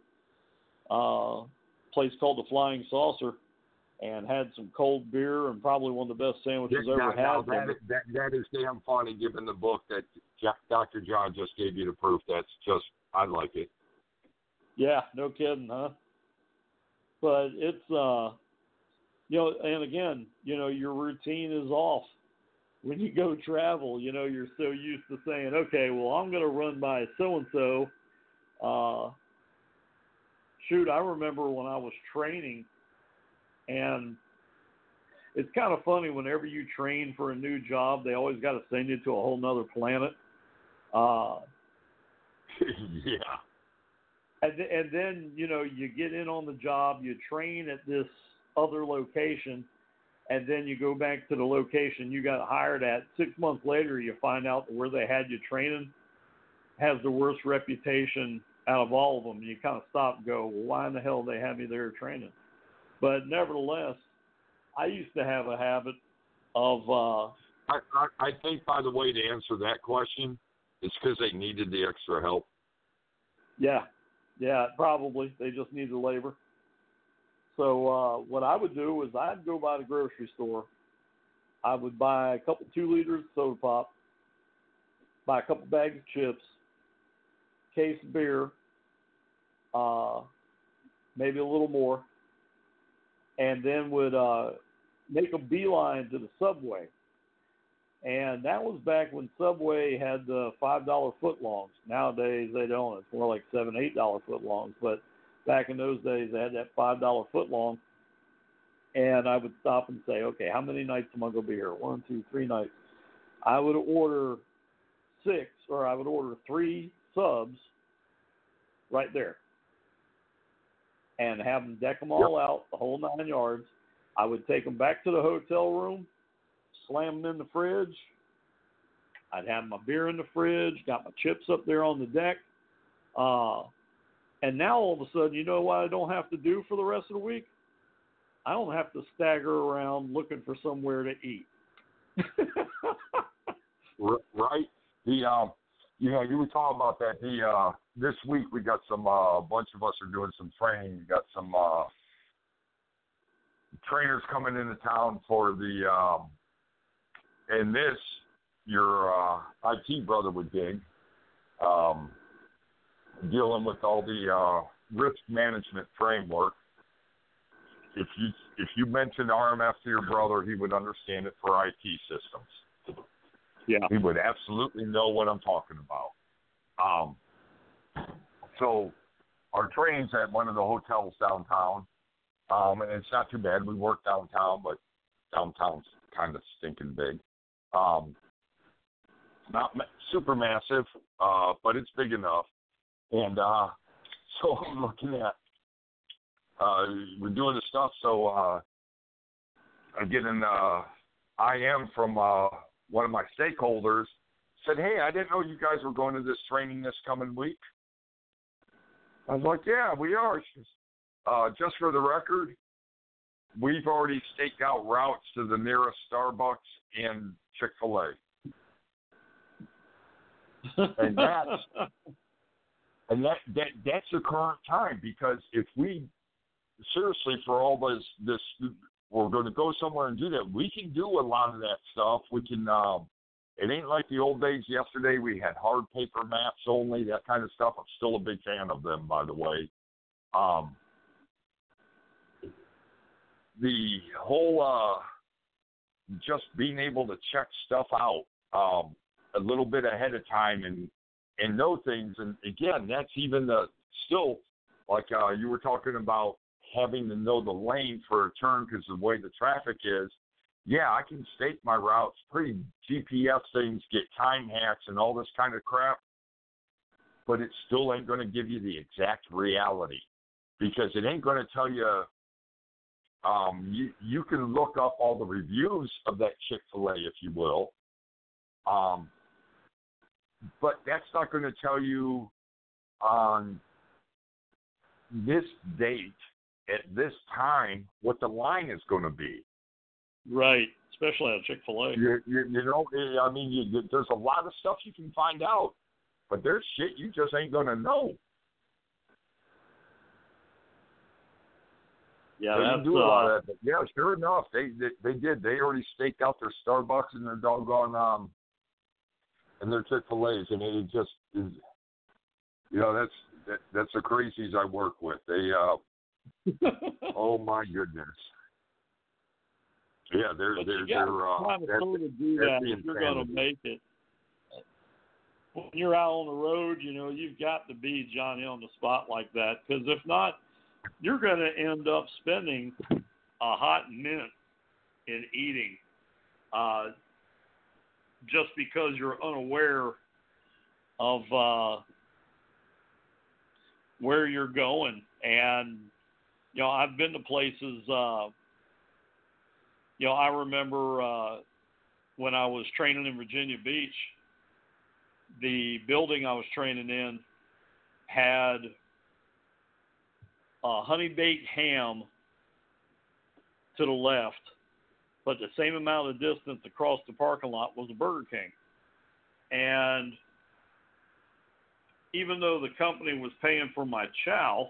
place called the Flying Saucer, and had some cold beer and probably one of the best sandwiches I ever had. That is damn funny, given the book that Dr. John just gave you the proof. That's just, I like it. Yeah, no kidding, huh? But it's, you know, and again, you know, your routine is off. When you go travel, you know, you're so used to saying, okay, well, I'm going to run by so-and-so. Shoot, I remember when I was training, and it's kind of funny, whenever you train for a new job, they always got to send you to a whole nother planet. Yeah. And then, you know, you get in on the job, you train at this other location, and then you go back to the location you got hired at. 6 months later, you find out that where they had you training has the worst reputation out of all of them. You kind of stop and go, well, why in the hell did they have me there training? But nevertheless, I used to have a habit of... I think, by the way, to answer that question, it's because they needed the extra help. Yeah, probably. They just needed labor. So what I would do is I'd go by the grocery store. I would buy a couple 2 liters of soda pop, buy a couple bags of chips, case of beer, maybe a little more, and then would make a beeline to the Subway. And that was back when Subway had the $5 footlongs. Nowadays they don't. It's more like $7, $8 footlongs. But back in those days they had that $5 footlong. And I would stop and say, okay, how many nights am I going to be here? 1, 2, 3 nights. I would order 6, or I would order 3 subs right there, and have them deck them all out, the whole 9 yards. I would take them back to the hotel room, slam them in the fridge. I'd have my beer in the fridge, got my chips up there on the deck. And now all of a sudden, you know what I don't have to do for the rest of the week? I don't have to stagger around looking for somewhere to eat. Right? You know, you were talking about that. This week we got some, a bunch of us are doing some training. We got some trainers coming into town for the, and this, your IT brother would dig, dealing with all the risk management framework. If you mentioned RMF to your brother, he would understand it for IT systems. Yeah, he would absolutely know what I'm talking about. So our training's at one of the hotels downtown, and it's not too bad. We work downtown, but downtown's kind of stinking big. Not super massive, but it's big enough. And so I'm looking at, we're doing the stuff. So I get an IM from one of my stakeholders, said, hey, I didn't know you guys were going to this training this coming week. I was like, yeah, we are. Just for the record, we've already staked out routes to the nearest Starbucks and Chick-fil-A. And that's the current time, because if we seriously, for all this we're going to go somewhere and do that, we can do a lot of that stuff. We can. It ain't like the old days. Yesterday we had hard paper maps only, that kind of stuff. I'm still a big fan of them, by the way. The whole just being able to check stuff out a little bit ahead of time and know things. And again, that's even still like you were talking about having to know the lane for a turn because of the way the traffic is. Yeah, I can stake my routes. Pretty GPS things get time hacks and all this kind of crap, but it still ain't going to give you the exact reality because it ain't going to tell you. You can look up all the reviews of that Chick-fil-A, if you will, but that's not going to tell you on this date at this time what the line is going to be. Right, especially at Chick-fil-A. You know, I mean, there's a lot of stuff you can find out, but there's shit you just ain't going to know. Yeah, they do a lot of that. But yeah, sure enough, they did. They already staked out their Starbucks and their doggone and their Chick-fil-A's, and it just is. You know, that's the crazies I work with. They oh my goodness. Yeah, they're kind of cool to do that if you're going to make it. When you're out on the road, you know, you've got to be Johnny on the spot like that, because if not, you're going to end up spending a hot minute in eating just because you're unaware of where you're going. And, you know, I've been to places, you know, I remember when I was training in Virginia Beach, the building I was training in had a honey-baked ham to the left, but the same amount of distance across the parking lot was a Burger King. And even though the company was paying for my chow,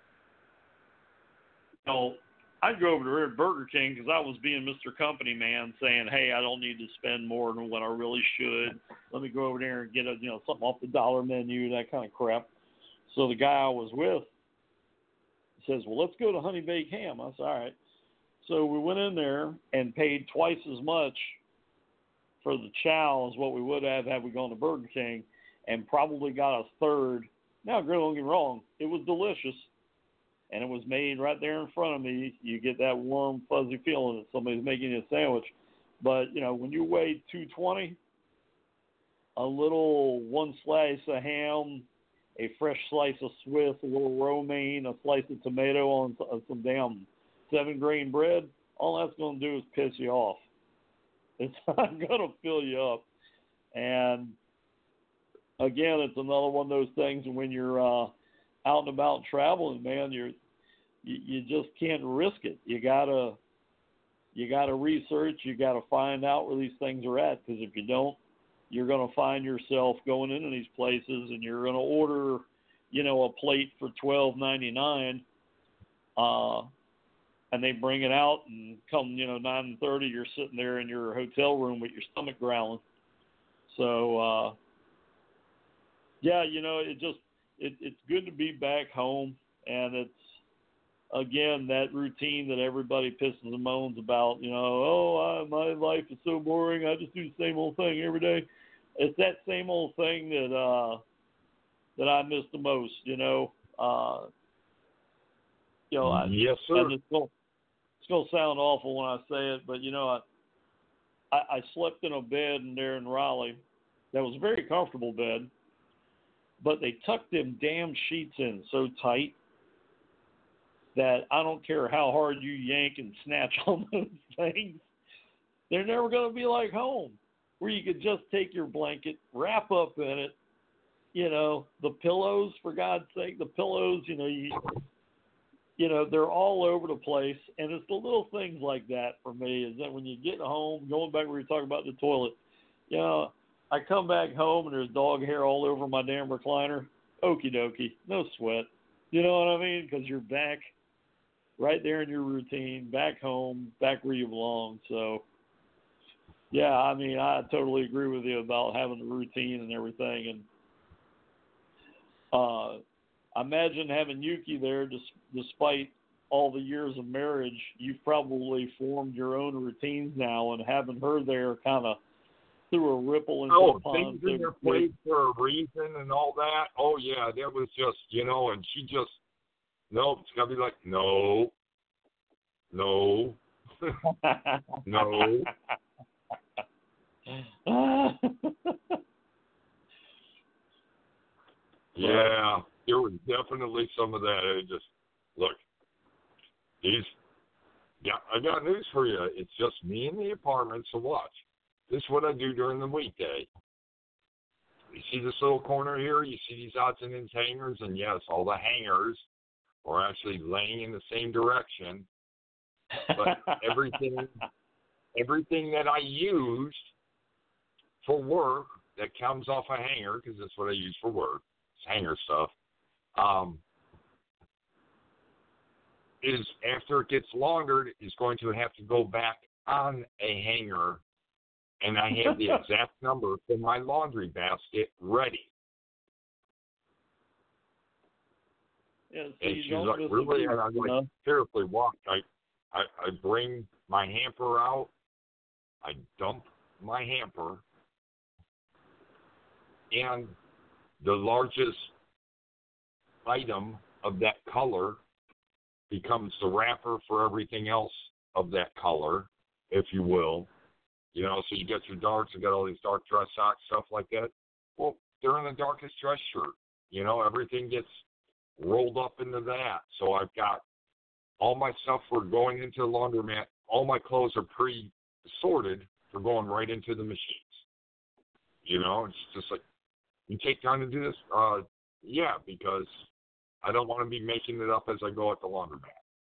you know, I'd go over to Burger King because I was being Mr. Company Man, saying, "Hey, I don't need to spend more than what I really should. Let me go over there and get something off the dollar menu," that kind of crap. So the guy I was with says, "Well, let's go to Honey Baked Ham." I said, "All right." So we went in there and paid twice as much for the chow as what we would have had we gone to Burger King, and probably got a third. Now, don't get me wrong, it was delicious. And it was made right there in front of me. You get that warm, fuzzy feeling that somebody's making you a sandwich. But, you know, when you weigh 220, a little one slice of ham, a fresh slice of Swiss, a little romaine, a slice of tomato on some damn 7-grain bread, all that's going to do is piss you off. It's not going to fill you up. And, again, it's another one of those things when you're out and about traveling, man, you just can't risk it. You gotta research. You gotta find out where these things are at, because if you don't, you're gonna find yourself going into these places and you're gonna order, you know, a plate for $12.99, and they bring it out and come, 9:30, you're sitting there in your hotel room with your stomach growling. So, yeah, it's good to be back home, and it's, again, that routine that everybody pisses and moans about, my life is so boring, I just do the same old thing every day. It's that same old thing that I miss the most, yes, sir. And it's going to sound awful when I say it, but, I slept in a bed there in Raleigh that was a very comfortable bed, but they tucked them damn sheets in so tight that I don't care how hard you yank and snatch on those things, they're never going to be like home, where you could just take your blanket, wrap up in it, the pillows, for God's sake, the pillows, they're all over the place. And it's the little things like that for me, is that when you get home, going back where you're talking about the toilet, I come back home and there's dog hair all over my damn recliner. Okie dokie, no sweat. You know what I mean? Because you're back right there in your routine, back home, back where you belong. So, yeah, I mean, I totally agree with you about having the routine and everything. And I imagine having Yuki there, despite all the years of marriage, you've probably formed your own routines now, and having her there kind of threw a ripple into the pond. Things in their place for a reason and all that. Oh, yeah, that was just, and she just, no, it's got to be like, no, no. Yeah, there was definitely some of that. It just, look, I got news for you. It's just me in the apartment, so watch. This is what I do during the weekday. You see this little corner here? You see these odds and ends hangers? And yes, all the hangers are actually laying in the same direction. But everything that I used for work that comes off a hanger, because that's what I use for work, it's hanger stuff, is after it gets laundered, is going to have to go back on a hanger, and I have the exact number for my laundry basket ready. Yeah, so and she's like, really? And I'm like, carefully walk. I bring my hamper out. I dump my hamper. And the largest item of that color becomes the wrapper for everything else of that color, if you will. So you got your darks, you got all these dark dress socks, stuff like that. Well, they're in the darkest dress shirt. Everything gets rolled up into that. So I've got all my stuff for going into the laundromat. All my clothes are pre-sorted for going right into the machines. It's just like, you take time to do this? Yeah, because I don't want to be making it up as I go at the laundromat.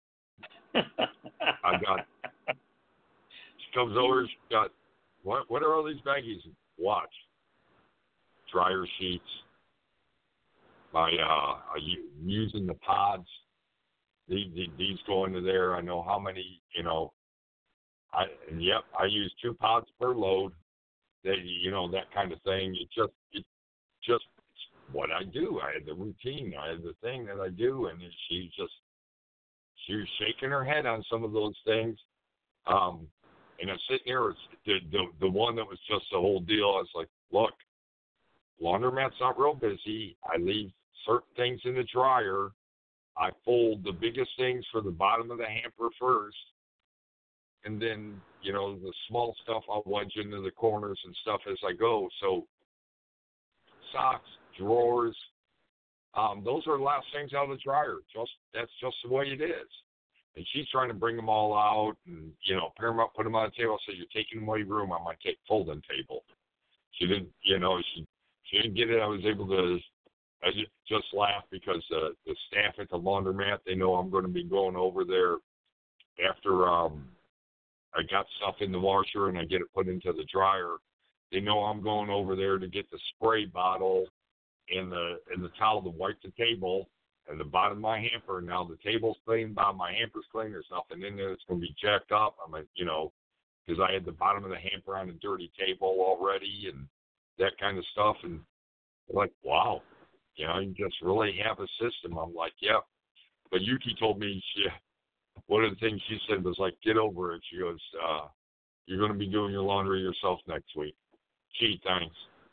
She comes over, she's got, what are all these baggies? Watch. Dryer sheets. I'm using the pods. These go into there. I know how many, I use 2 pods per load. That kind of thing. It's what I do. I had the routine. I had the thing that I do, and she was shaking her head on some of those things. And I'm sitting there, the one that was just the whole deal. I was like, look, laundromat's not real busy. I leave certain things in the dryer. I fold the biggest things for the bottom of the hamper first. And then, the small stuff I'll wedge into the corners and stuff as I go. So socks, drawers, those are the last things out of the dryer. That's just the way it is. And she's trying to bring them all out and, pair them up, put them on the table. So you're taking away room on my folding table. She didn't, she didn't get it. I just laugh because the staff at the laundromat, they know I'm going to be going over there after I got stuff in the washer and I get it put into the dryer. They know I'm going over there to get the spray bottle and the towel to wipe the table and the bottom of my hamper. Now the table's clean, bottom of my hamper's clean. There's nothing in there that's going to be jacked up. Because I had the bottom of the hamper on a dirty table already and that kind of stuff. And they're like, wow, you just really have a system. I'm like, yeah. But Yuki told me one of the things she said was like, get over it. She goes, you're going to be doing your laundry yourself next week. Gee, thanks.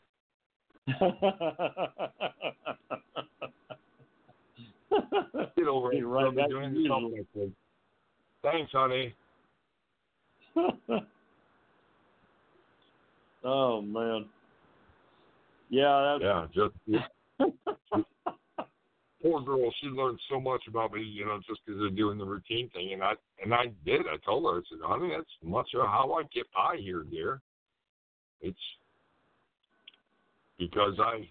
Get over it. You're right. You're doing yourself next week. Thanks, honey. Oh, man. Yeah. Poor girl, she learned so much about me, just because they're doing the routine thing. And I did. I told her, I said, honey, that's much of how I get by here, dear. It's because I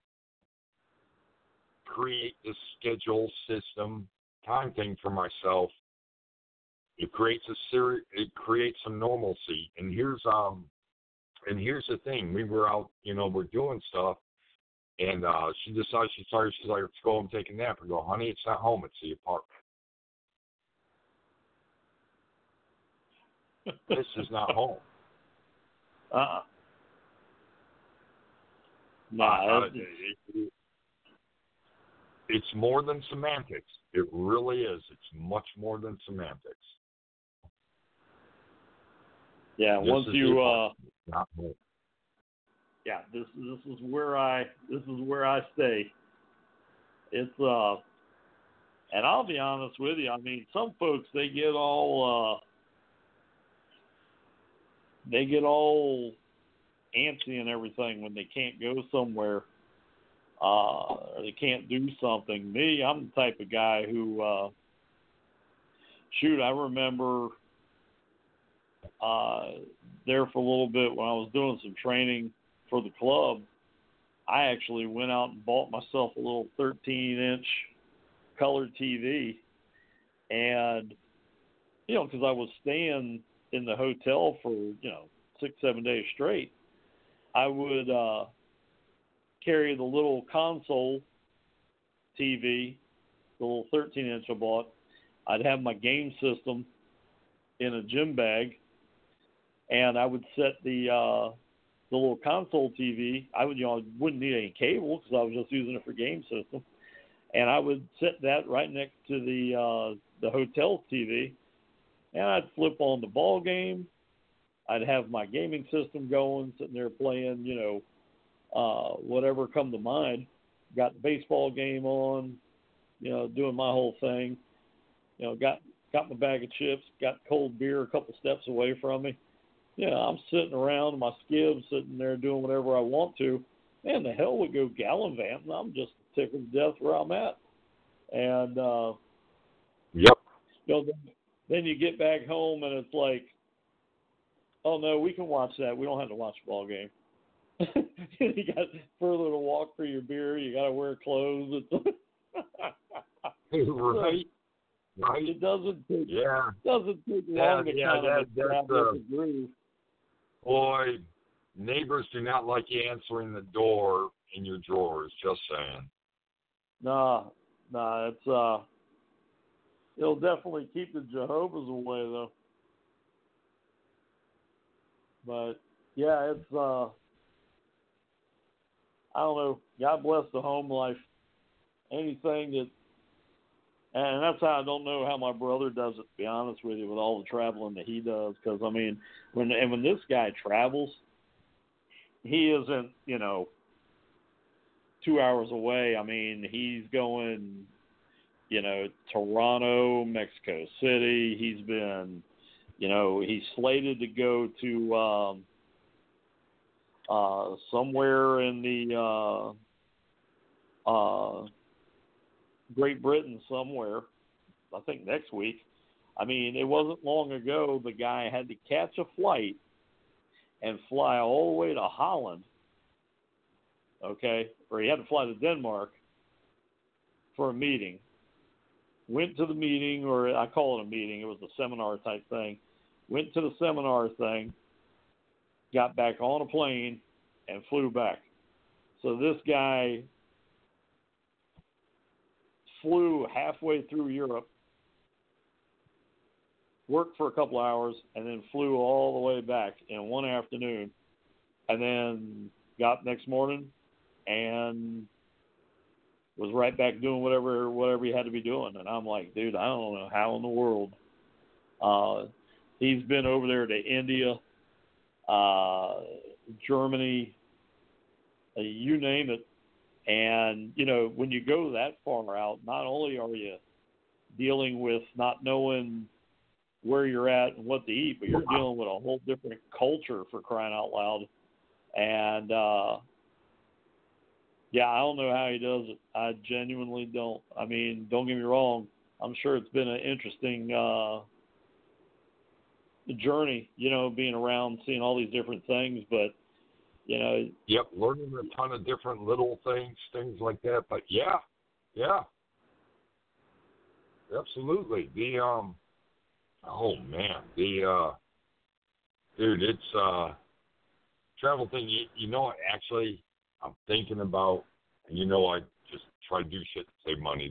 create this schedule system time thing for myself. It creates some normalcy. And here's the thing. We were out, we're doing stuff. And she decided she's tired. She's like, let's go home and take a nap. I go, honey, it's not home. It's the apartment. This is not home. No. it's more than semantics. It really is. It's much more than semantics. Yeah, This once is you not more. yeah, this is where I stay. It's and I'll be honest with you. I mean, some folks they get all antsy and everything when they can't go somewhere or they can't do something. Me, I'm the type of guy who I remember there for a little bit when I was doing some training for the club. I actually went out and bought myself a little 13-inch colored TV, and because I was staying in the hotel for 6-7 days straight, I would carry the little console TV, the little 13-inch I bought. I'd have my game system in a gym bag, and I would set the little console TV. I wouldn't need any cable because I was just using it for game system, and I would set that right next to the hotel TV, and I'd flip on the ball game. I'd have my gaming system going, sitting there playing, whatever come to mind. Got the baseball game on, doing my whole thing. Got my bag of chips, got cold beer a couple steps away from me. I'm sitting around in my skib, sitting there doing whatever I want to. Man, the hell would go gallivanting. I'm just tickled to death where I'm at. And, yep. Then you get back home and it's like, oh, no, we can watch that. We don't have to watch the ball game. You got further to walk for your beer. You got to wear clothes. Right. It doesn't take long to kind of establish a groove. Boy, neighbors do not like you answering the door in your drawers. Just saying. Nah, it's it'll definitely keep the Jehovah's away though. But yeah, it's I don't know. God bless the home life. Anything that. And that's how I don't know how my brother does it, to be honest with you, with all the traveling that he does. Because, I mean, when this guy travels, he isn't, 2 hours away. I mean, he's going, Toronto, Mexico City. He's been, he's slated to go to somewhere in the Great Britain somewhere, I think next week. I mean, it wasn't long ago the guy had to catch a flight and fly all the way to Holland, okay? Or he had to fly to Denmark for a meeting. Went to the meeting, or I call it a meeting, it was a seminar type thing. Went to the seminar thing, got back on a plane, and flew back. So this guy flew halfway through Europe, worked for a couple hours, and then flew all the way back in one afternoon, and then got next morning and was right back doing whatever he had to be doing. And I'm like, dude, I don't know how in the world. He's been over there to India, Germany, you name it. And, when you go that far out, not only are you dealing with not knowing where you're at and what to eat, but you're dealing with a whole different culture, for crying out loud. And, I don't know how he does it. I genuinely don't. I mean, don't get me wrong. I'm sure it's been an interesting journey, being around, seeing all these different things, but, Yep, learning a ton of different little things like that. But yeah, absolutely. The dude, it's travel thing. Actually, I'm thinking about, and I just try to do shit to save money.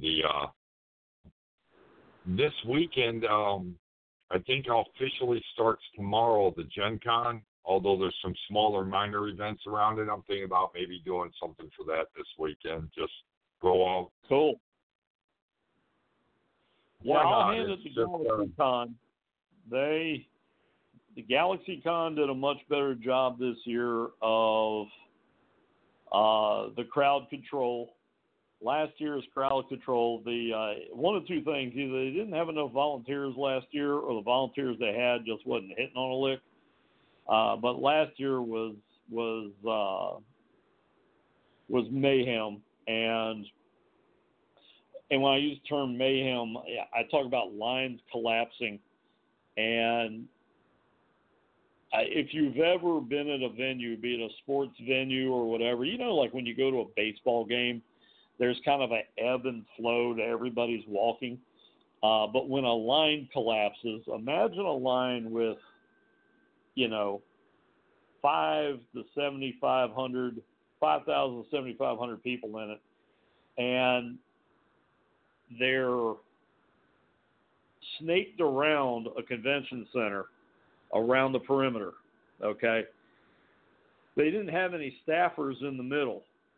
This weekend, I think officially starts tomorrow, the Gen Con. Although there's some smaller minor events around it, I'm thinking about maybe doing something for that this weekend. Just go out, cool, Yeah, Why I'll not? hand it It's to just, GalaxyCon. The GalaxyCon did a much better job this year of the crowd control. Last year's crowd control, one of two things: either they didn't have enough volunteers last year, or the volunteers they had just wasn't hitting on a lick. But last year was mayhem, and when I use the term mayhem, I talk about lines collapsing. And if you've ever been at a venue, be it a sports venue or whatever, like when you go to a baseball game, there's kind of an ebb and flow to everybody's walking. But when a line collapses, imagine a line with, 5,000 to 7,500 people in it, and they're snaked around a convention center, around the perimeter, okay? They didn't have any staffers in the middle.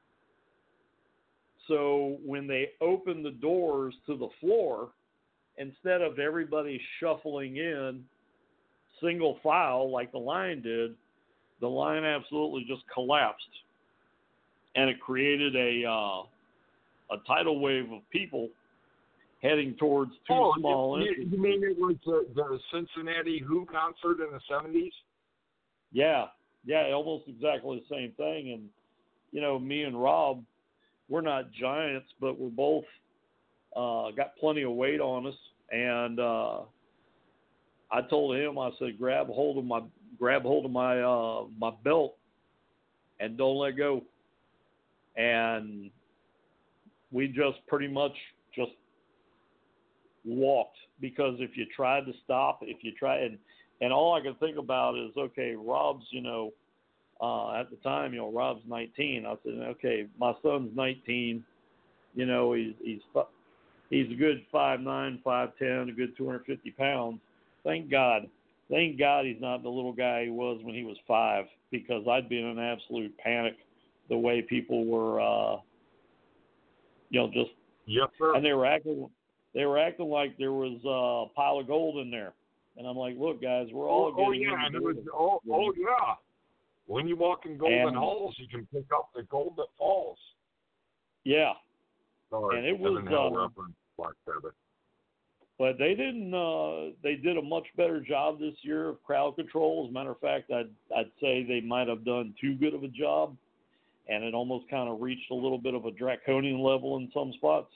So when they opened the doors to the floor, instead of everybody shuffling in single file like the line did, the line absolutely just collapsed. And it created a tidal wave of people heading towards two small entrances. You mean it was the Cincinnati Who concert in the 70s? Yeah, almost exactly the same thing. And, me and Rob, we're not giants, but we're both got plenty of weight on us. And I told him, I said, grab hold of my my belt and don't let go. And we just pretty much just walked, because if you tried to stop, and all I could think about is, okay, Rob's, at the time, Rob's 19. I said, okay, my son's 19. He's a good 5'9", 5'10", a good 250 pounds. Thank God he's not the little guy he was when he was 5, because I'd be in an absolute panic the way people were, just. Yes, sir. And they were acting like there was a pile of gold in there. And I'm like, look, guys, we're all getting into gold. Yeah. When you walk in golden halls, you can pick up the gold that falls. Yeah. Sorry, and it was reference, Black Sabbath. But they didn't. They did a much better job this year of crowd control. As a matter of fact, I'd say they might have done too good of a job, and it almost kind of reached a little bit of a draconian level in some spots.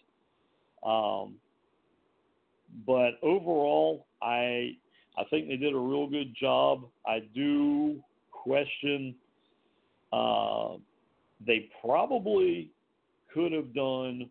But overall, I think they did a real good job. I do question. They probably could have done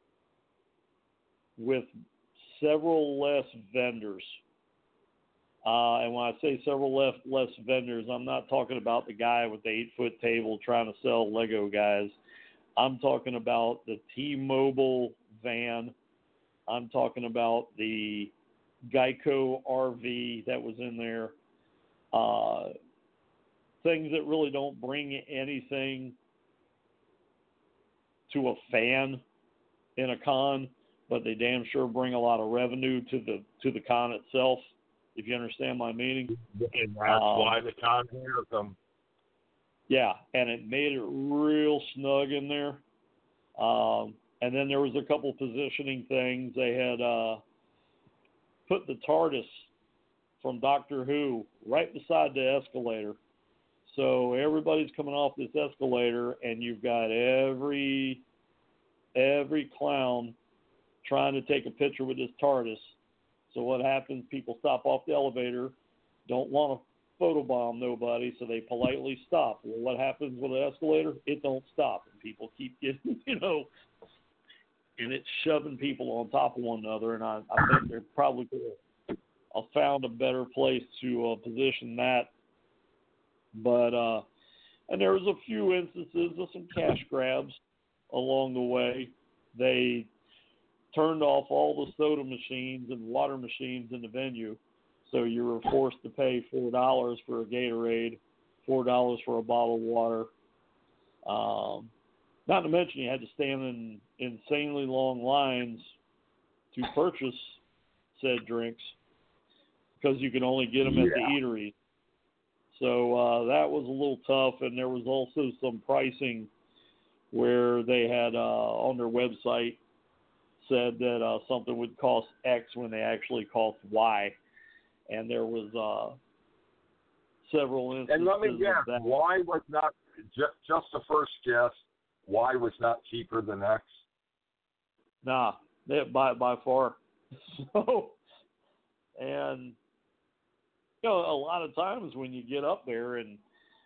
with several less vendors. And when I say several less vendors, I'm not talking about the guy with the 8-foot table trying to sell Lego guys. I'm talking about the T-Mobile van. I'm talking about the Geico RV that was in there. Things that really don't bring anything to a fan in a con, but they damn sure bring a lot of revenue to the con itself, if you understand my meaning. And that's why the con hires them. Yeah, and it made it real snug in there. And then there was a couple positioning things. They had put the TARDIS from Doctor Who right beside the escalator. So everybody's coming off this escalator, and you've got every clown trying to take a picture with this TARDIS. So what happens? People stop off the elevator, don't want to photobomb nobody, so they politely stop. Well, what happens with the escalator? It don't stop, and people keep getting, and it's shoving people on top of one another. And I think they probably could have found a better place to position that. But and there was a few instances of some cash grabs along the way. They turned off all the soda machines and water machines in the venue, so you were forced to pay $4 for a Gatorade, $4 for a bottle of water. Not to mention you had to stand in insanely long lines to purchase said drinks because you can only get them at the eateries. So that was a little tough, and there was also some pricing where they had on their website said that something would cost X when they actually cost Y, and there was several instances. And let me guess, of that. Y was not just the first guess. Y was not cheaper than X. Nah, by far. So, and you know, a lot of times when you get up there and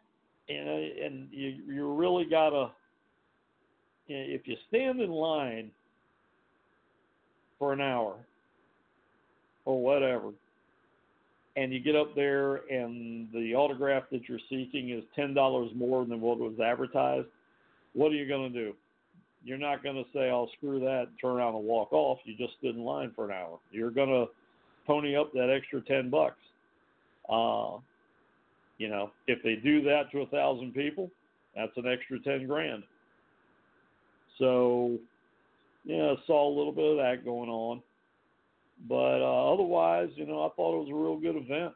you really gotta, if you stand in line for an hour or whatever, and you get up there and the autograph that you're seeking is $10 more than what was advertised, what are you going to do? You're not going to say, "Oh, screw that," turn around and walk off. You just stood in line for an hour. You're going to pony up that extra $10. You know, if they do that to 1,000 people, that's an extra $10,000. So, yeah, I saw a little bit of that going on. But otherwise, you know, I thought it was a real good event.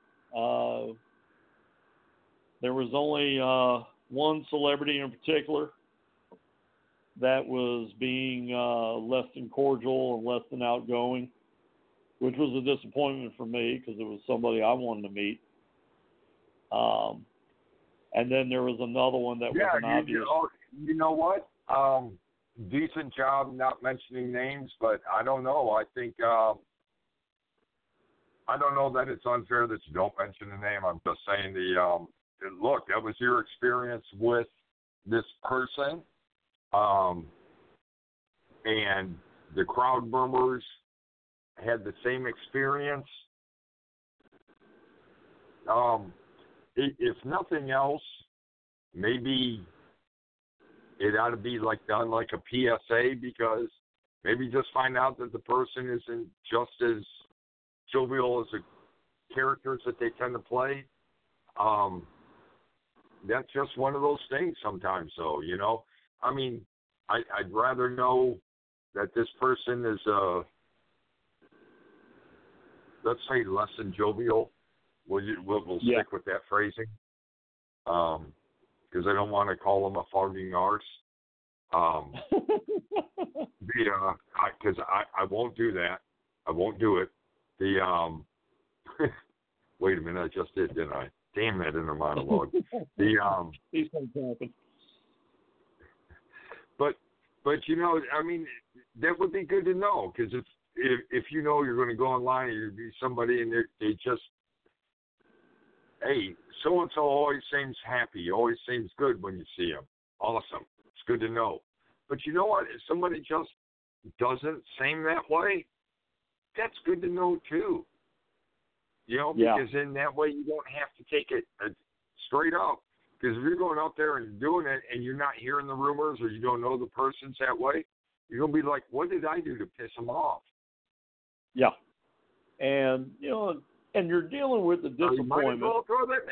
There was only one celebrity in particular that was being less than cordial and less than outgoing, which was a disappointment for me because it was somebody I wanted to meet. And then there was another one that was an obvious. You know what? Decent job not mentioning names, but I don't know. I think I don't know that it's unfair that you don't mention the name. I'm just saying look, that was your experience with this person, and the crowd members had the same experience. If nothing else, maybe it ought to be done like a PSA, because maybe just find out that the person isn't just as jovial as the characters that they tend to play. That's just one of those things sometimes, though, you know. I mean, I'd rather know that this person is, let's say, less than jovial. We'll stick with that phrasing, because I don't want to call them a farting arse. Because I won't do that. I won't do it. Wait a minute, I just did, didn't I? Damn that inner monologue. These things happen. But you know, I mean, that would be good to know, because if you know you're going to go online and you be somebody and they just, hey, so and so always seems happy, always seems good when you see him. Awesome, it's good to know. But you know what? If somebody just doesn't seem that way, that's good to know too. You know, because in that way you don't have to take it straight up. Because if you're going out there and doing it and you're not hearing the rumors or you don't know the person's that way, you're going to be like, what did I do to piss them off? Yeah. And, you know, and you're dealing with the disappointment. You might as well throw that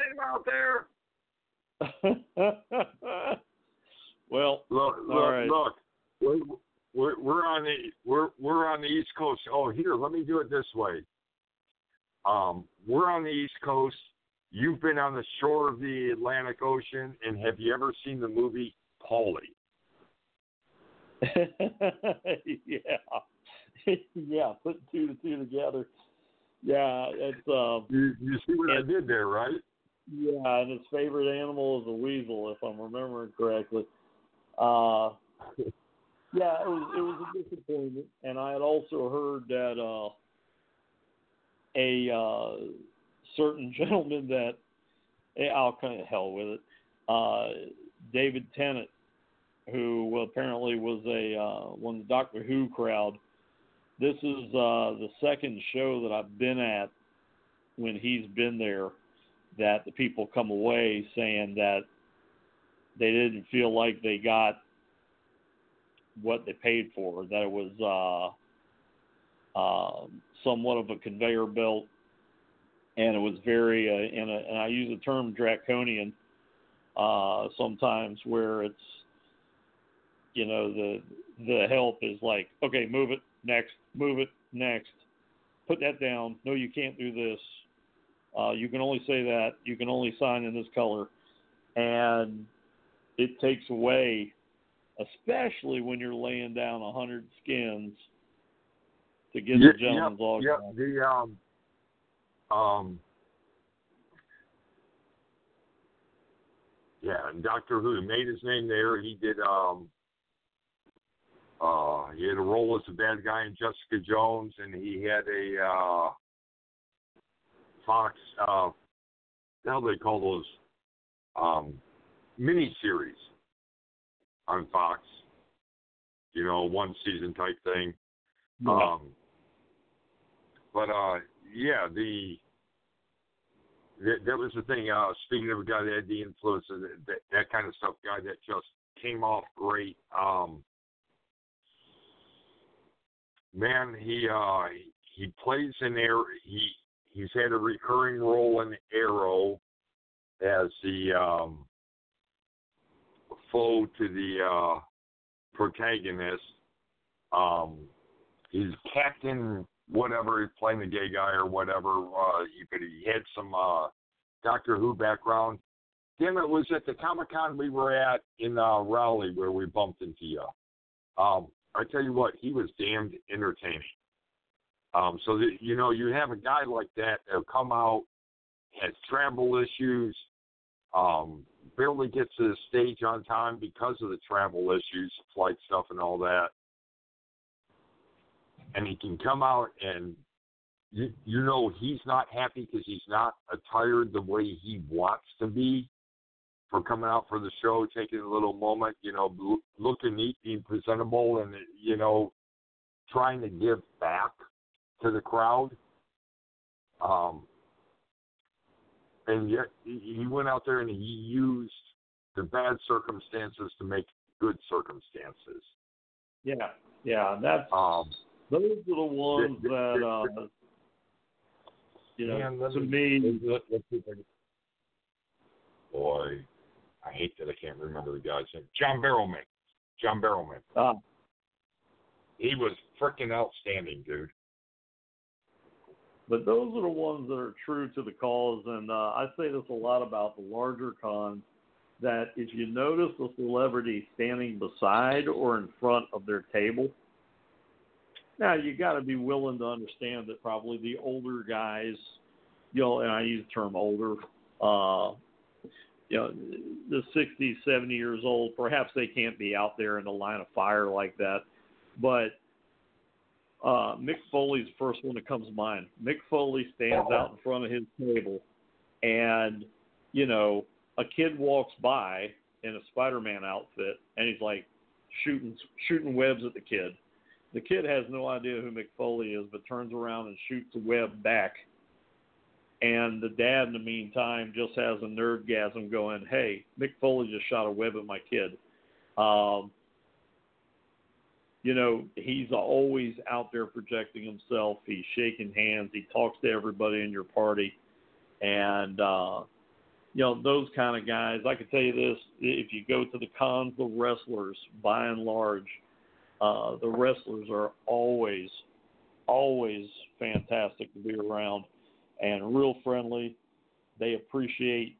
name out there. Well, look, we're on the East Coast. Oh, here, let me do it this way. We're on the East Coast. You've been on the shore of the Atlantic Ocean, and have you ever seen the movie Paulie? Yeah, put two to two together. Yeah, it's you see what I did there, right? Yeah, and his favorite animal is a weasel, if I'm remembering correctly. Yeah, it was a disappointment, and I had also heard that a certain gentleman that I'll kind of hell with it, David Tennant, who apparently was one of the Doctor Who crowd. This is the second show that I've been at when he's been there that the people come away saying that they didn't feel like they got what they paid for, that it was somewhat of a conveyor belt, and it was very, and I use the term draconian sometimes, where it's, you know, the help is like, okay, move it next, put that down. No, you can't do this. You can only say that. You can only sign in this color. And it takes away, especially when you're laying down 100 skins to get the gentleman's autograph. And Doctor Who made his name there. He did. He had a role as a bad guy in Jessica Jones, and he had a Fox. How do they call those? Mini-series on Fox. You know, one season type thing. Yeah. That was the thing. Speaking of a guy that had the influence, that kind of stuff, guy that just came off great. Man, he plays in Arrow. He's had a recurring role in Arrow as the foe to the protagonist. He's Captain whatever, he's playing the gay guy or whatever. He had some Doctor Who background. Damn, it was at the Comic-Con we were at in Raleigh where we bumped into you. I tell you what, he was damned entertaining. So that, you know, you have a guy like that that'll come out, has travel issues, barely gets to the stage on time because of the travel issues, flight stuff and all that. And he can come out and, you know, he's not happy because he's not attired the way he wants to be for coming out for the show, taking a little moment, you know, looking neat, being presentable, and, you know, trying to give back to the crowd. And yet he went out there and he used the bad circumstances to make good circumstances. Yeah, that's those are the ones that you know. To me, boy, I hate that I can't remember the guy's name. John Barrowman. He was freaking outstanding, dude. But those are the ones that are true to the cause, and I say this a lot about the larger cons, that if you notice a celebrity standing beside or in front of their table, now you got to be willing to understand that probably the older guys, you know, and I use the term older, you know, the 60, 70 years old, perhaps they can't be out there in the line of fire like that, but Mick Foley's the first one that comes to mind. Mick Foley stands out in front of his table, and, you know, a kid walks by in a Spider-Man outfit, and he's like shooting webs at the kid. The kid has no idea who Mick Foley is, but turns around and shoots a web back. And the dad, in the meantime, just has a nerdgasm going, hey, Mick Foley just shot a web at my kid. You know, he's always out there projecting himself. He's shaking hands. He talks to everybody in your party. And, you know, those kind of guys, I can tell you this, if you go to the cons, the wrestlers, by and large, the wrestlers are always fantastic to be around and real friendly. They appreciate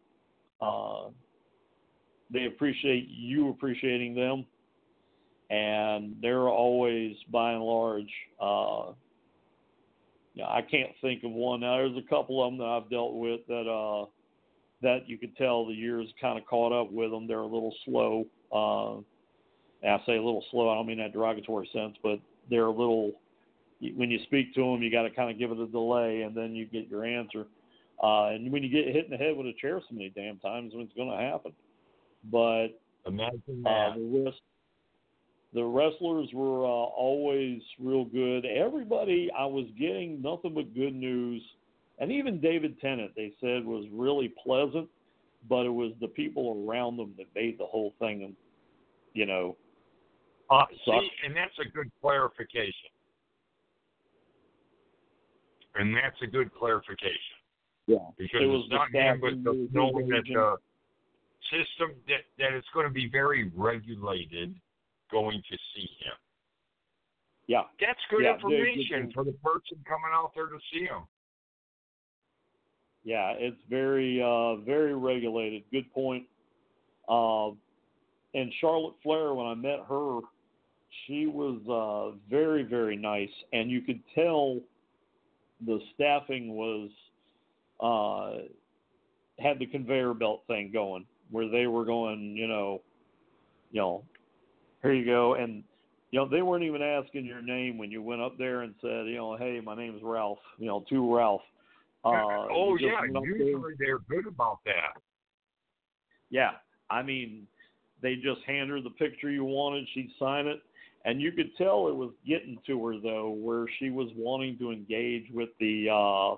you appreciating them. And they're always, by and large, you know, I can't think of one. Now, there's a couple of them that I've dealt with that you could tell the years kind of caught up with them. They're a little slow. I say a little slow. I don't mean that derogatory sense, but they're a little. When you speak to them, you got to kind of give it a delay, and then you get your answer. And when you get hit in the head with a chair so many damn times, when it's going to happen. But imagine that. The wrestlers were always real good. Everybody, I was getting nothing but good news. And even David Tennant, they said, was really pleasant, but it was the people around them that made the whole thing, you know, see, and that's a good clarification. Yeah. Because it was not him, but knowing that the system, that it's going to be very regulated going to see him. Yeah. That's good Yeah, information for the person coming out there to see them. Yeah, it's very, very regulated. Good point. And Charlotte Flair, when I met her, she was very, very nice, and you could tell the staffing was had the conveyor belt thing going, where they were going, here you go, and they weren't even asking your name when you went up there and said, hey, my name's Ralph, to Ralph. Usually they're good about that. Yeah, I mean, they just hand her the picture you wanted, she'd sign it, and you could tell it was getting to her, though, where she was wanting to engage with the,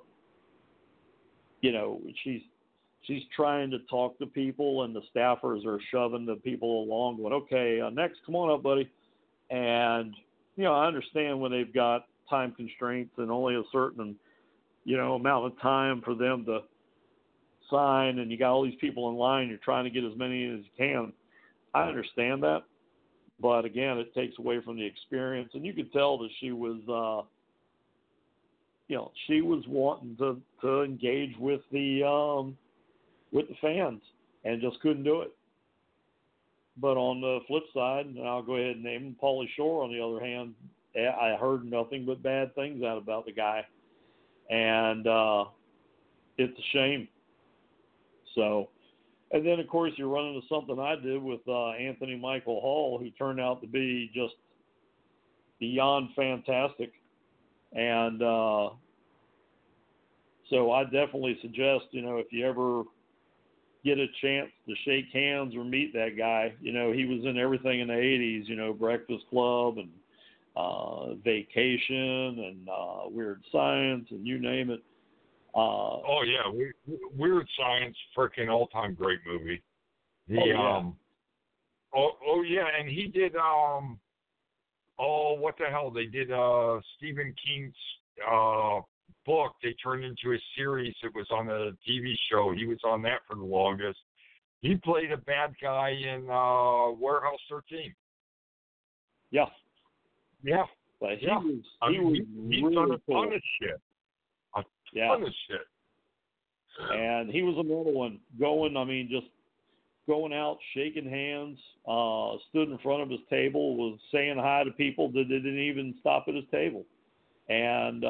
she's trying to talk to people, and the staffers are shoving the people along, going, okay, next, come on up, buddy. And, I understand when they've got time constraints and only a certain, amount of time for them to sign, and you got all these people in line, you're trying to get as many as you can. I understand that. But again, it takes away from the experience, and you could tell that she was, she was wanting to engage with the fans, and just couldn't do it. But on the flip side, and I'll go ahead and name him, Pauly Shore, on the other hand, I heard nothing but bad things out about the guy, and it's a shame. So. And then, of course, you run into something I did with Anthony Michael Hall, who turned out to be just beyond fantastic. And so I definitely suggest, if you ever get a chance to shake hands or meet that guy, he was in everything in the 80s, Breakfast Club and Vacation and Weird Science and you name it. Weird Science, freaking all-time great movie. And he did what the hell? They did Stephen King's book. They turned into a series. It was on a TV show. He was on that for the longest. He played a bad guy in Warehouse 13. Yeah. Yeah. But he was he's really done a ton of shit. Ton of shit. And he was another one just going out, shaking hands, stood in front of his table, was saying hi to people that didn't even stop at his table. And,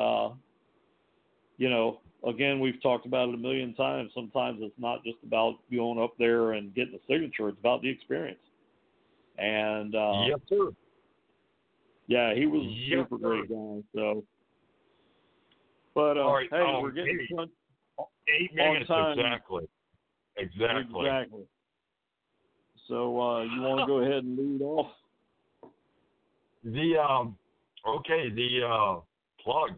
again, we've talked about it a million times. Sometimes it's not just about going up there and getting a signature. It's about the experience. And, yes, sir. Yeah, he was a super great guy. So. But, right, hey, we're getting 8 minutes, time. Exactly. So, you want to go ahead and lead off? The plugs.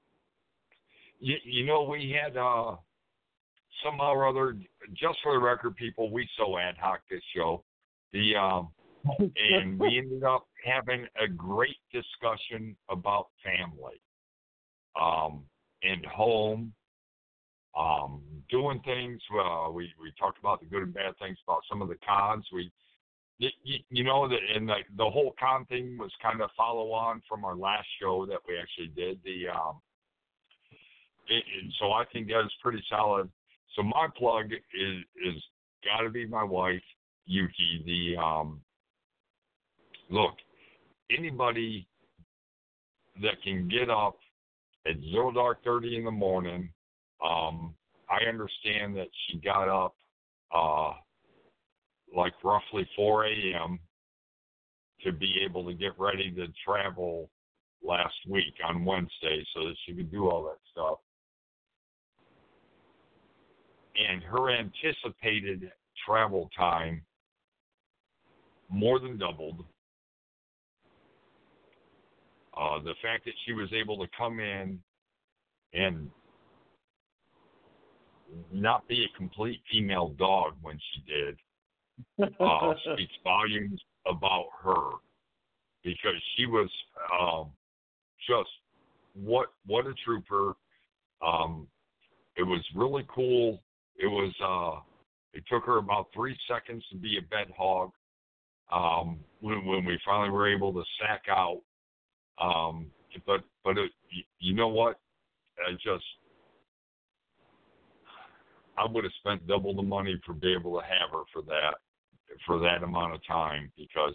We had somehow or other, just for the record, people, we so ad hoc this show. And we ended up having a great discussion about family. And home, doing things. We talked about the good and bad things about some of the cons. The whole con thing was kind of follow on from our last show that we actually did. So I think that is pretty solid. So my plug is got to be my wife, Yuki. Look, anybody that can get up at 0:30 in the morning. I understand that she got up like roughly 4 a.m. to be able to get ready to travel last week on Wednesday so that she could do all that stuff. And her anticipated travel time more than doubled. The fact that she was able to come in and not be a complete female dog when she did speaks volumes about her, because she was just what a trooper. It was really cool. It took her about 3 seconds to be a bed hog. When we finally were able to sack out, But you know what? I would have spent double the money for be able to have her for that amount of time, because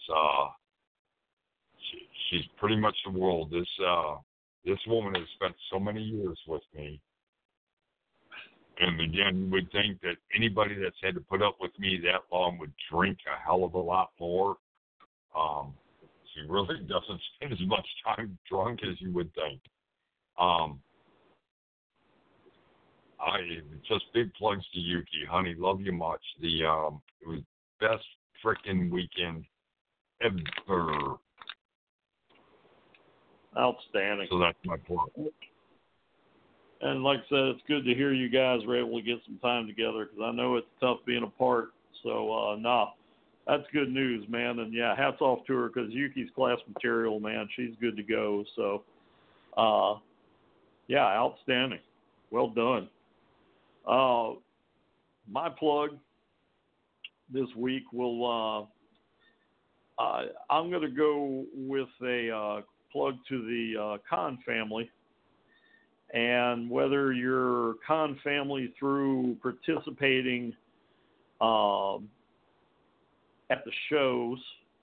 she's pretty much the world. This woman has spent so many years with me. And again, you would think that anybody that's had to put up with me that long would drink a hell of a lot more. She really doesn't spend as much time drunk as you would think. Just big plugs to Yuki, honey. Love you much. It was best freaking weekend ever. Outstanding. So that's my plug. And like I said, it's good to hear you guys were able to get some time together, because I know it's tough being apart. So, that's good news, man. And, yeah, hats off to her, because Yuki's class material, man. She's good to go. So, yeah, outstanding. Well done. My plug this week I'm going to go with a plug to the Khan family. And whether you're Khan family through participating at the shows,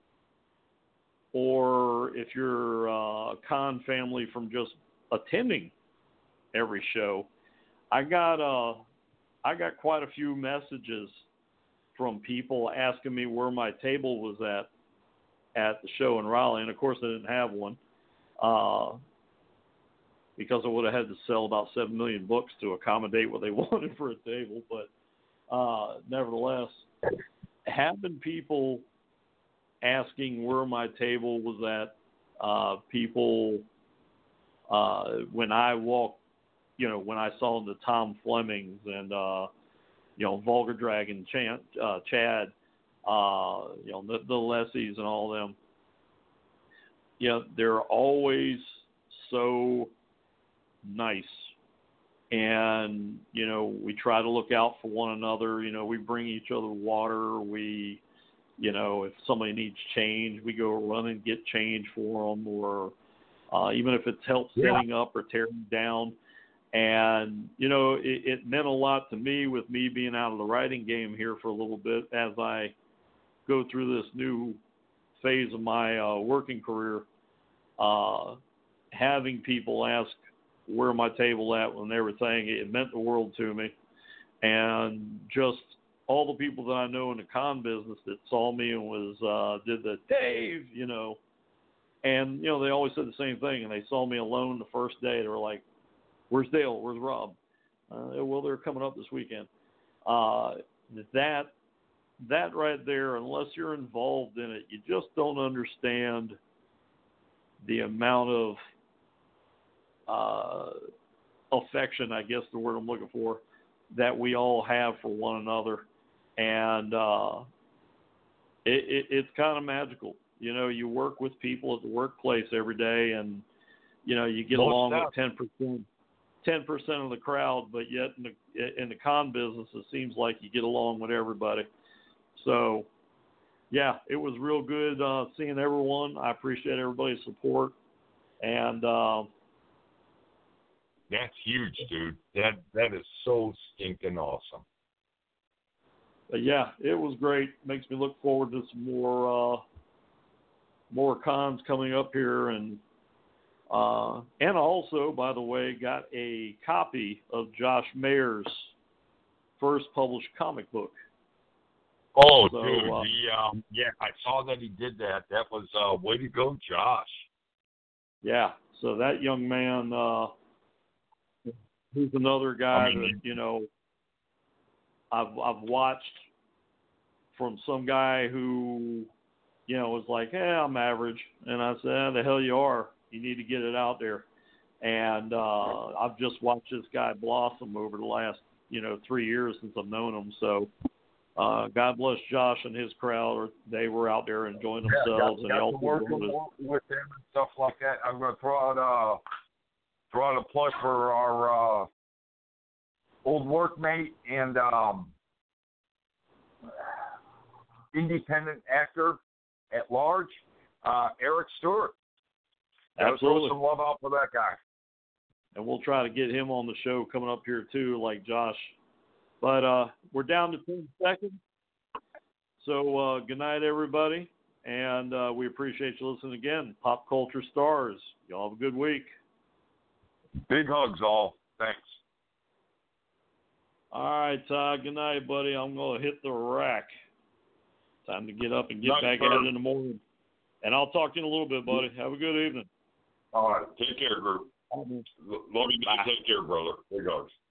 or if you're Khan family from just attending every show, I got quite a few messages from people asking me where my table was at the show in Raleigh, and of course I didn't have one, because I would have had to sell about 7 million books to accommodate what they wanted for a table. But nevertheless, having people asking where my table was at, people when I walked, when I saw the Tom Flemings and Vulgar Dragon, Chad, the Lessies and all them, they're always so nice. And, we try to look out for one another. We bring each other water. We, if somebody needs change, we go run and get change for them, or even if it's help setting up or tearing down. And, it meant a lot to me, with me being out of the writing game here for a little bit, as I go through this new phase of my working career, having people ask where my table at when they were saying it meant the world to me. And just all the people that I know in the con business that saw me and was did the Dave, and they always said the same thing, and they saw me alone the first day. They were like, "Where's Dale? Where's Rob?" Well, they're coming up this weekend. That right there, unless you're involved in it, you just don't understand the amount of affection, I guess the word I'm looking for, that we all have for one another. And it's kind of magical. You work with people at the workplace every day, and you get along with 10% of the crowd, but yet in the con business, it seems like you get along with everybody. So, yeah, it was real good seeing everyone. I appreciate everybody's support. And that's huge, dude. That is so stinking awesome. But yeah, it was great. Makes me look forward to some more cons coming up here, and also, by the way, got a copy of Josh Mayer's first published comic book. Oh, so, dude, I saw that he did that. That was way to go, Josh. Yeah, so that young man, he's another guy that I've watched from some guy who was like, I'm average, and I said, the hell you are. You need to get it out there. And I've just watched this guy blossom over the last 3 years since I've known him. So God bless Josh and his crowd. They were out there enjoying themselves. And got to work with them and stuff like that. I'm going to throw out a plug for our old workmate and independent actor at large, Eric Stewart. Absolutely. Throw some love out for that guy. And we'll try to get him on the show coming up here too, like Josh. But we're down to 10 seconds. So good night, everybody. And we appreciate you listening again. Pop Culture Stars. Y'all have a good week. Big hugs, all. Thanks. All right, Todd. Good night, buddy. I'm going to hit the rack. Time to get up and get back at it in the morning. And I'll talk to you in a little bit, buddy. Have a good evening. All right. Take care, group. Love you. Take care, brother. Big hugs.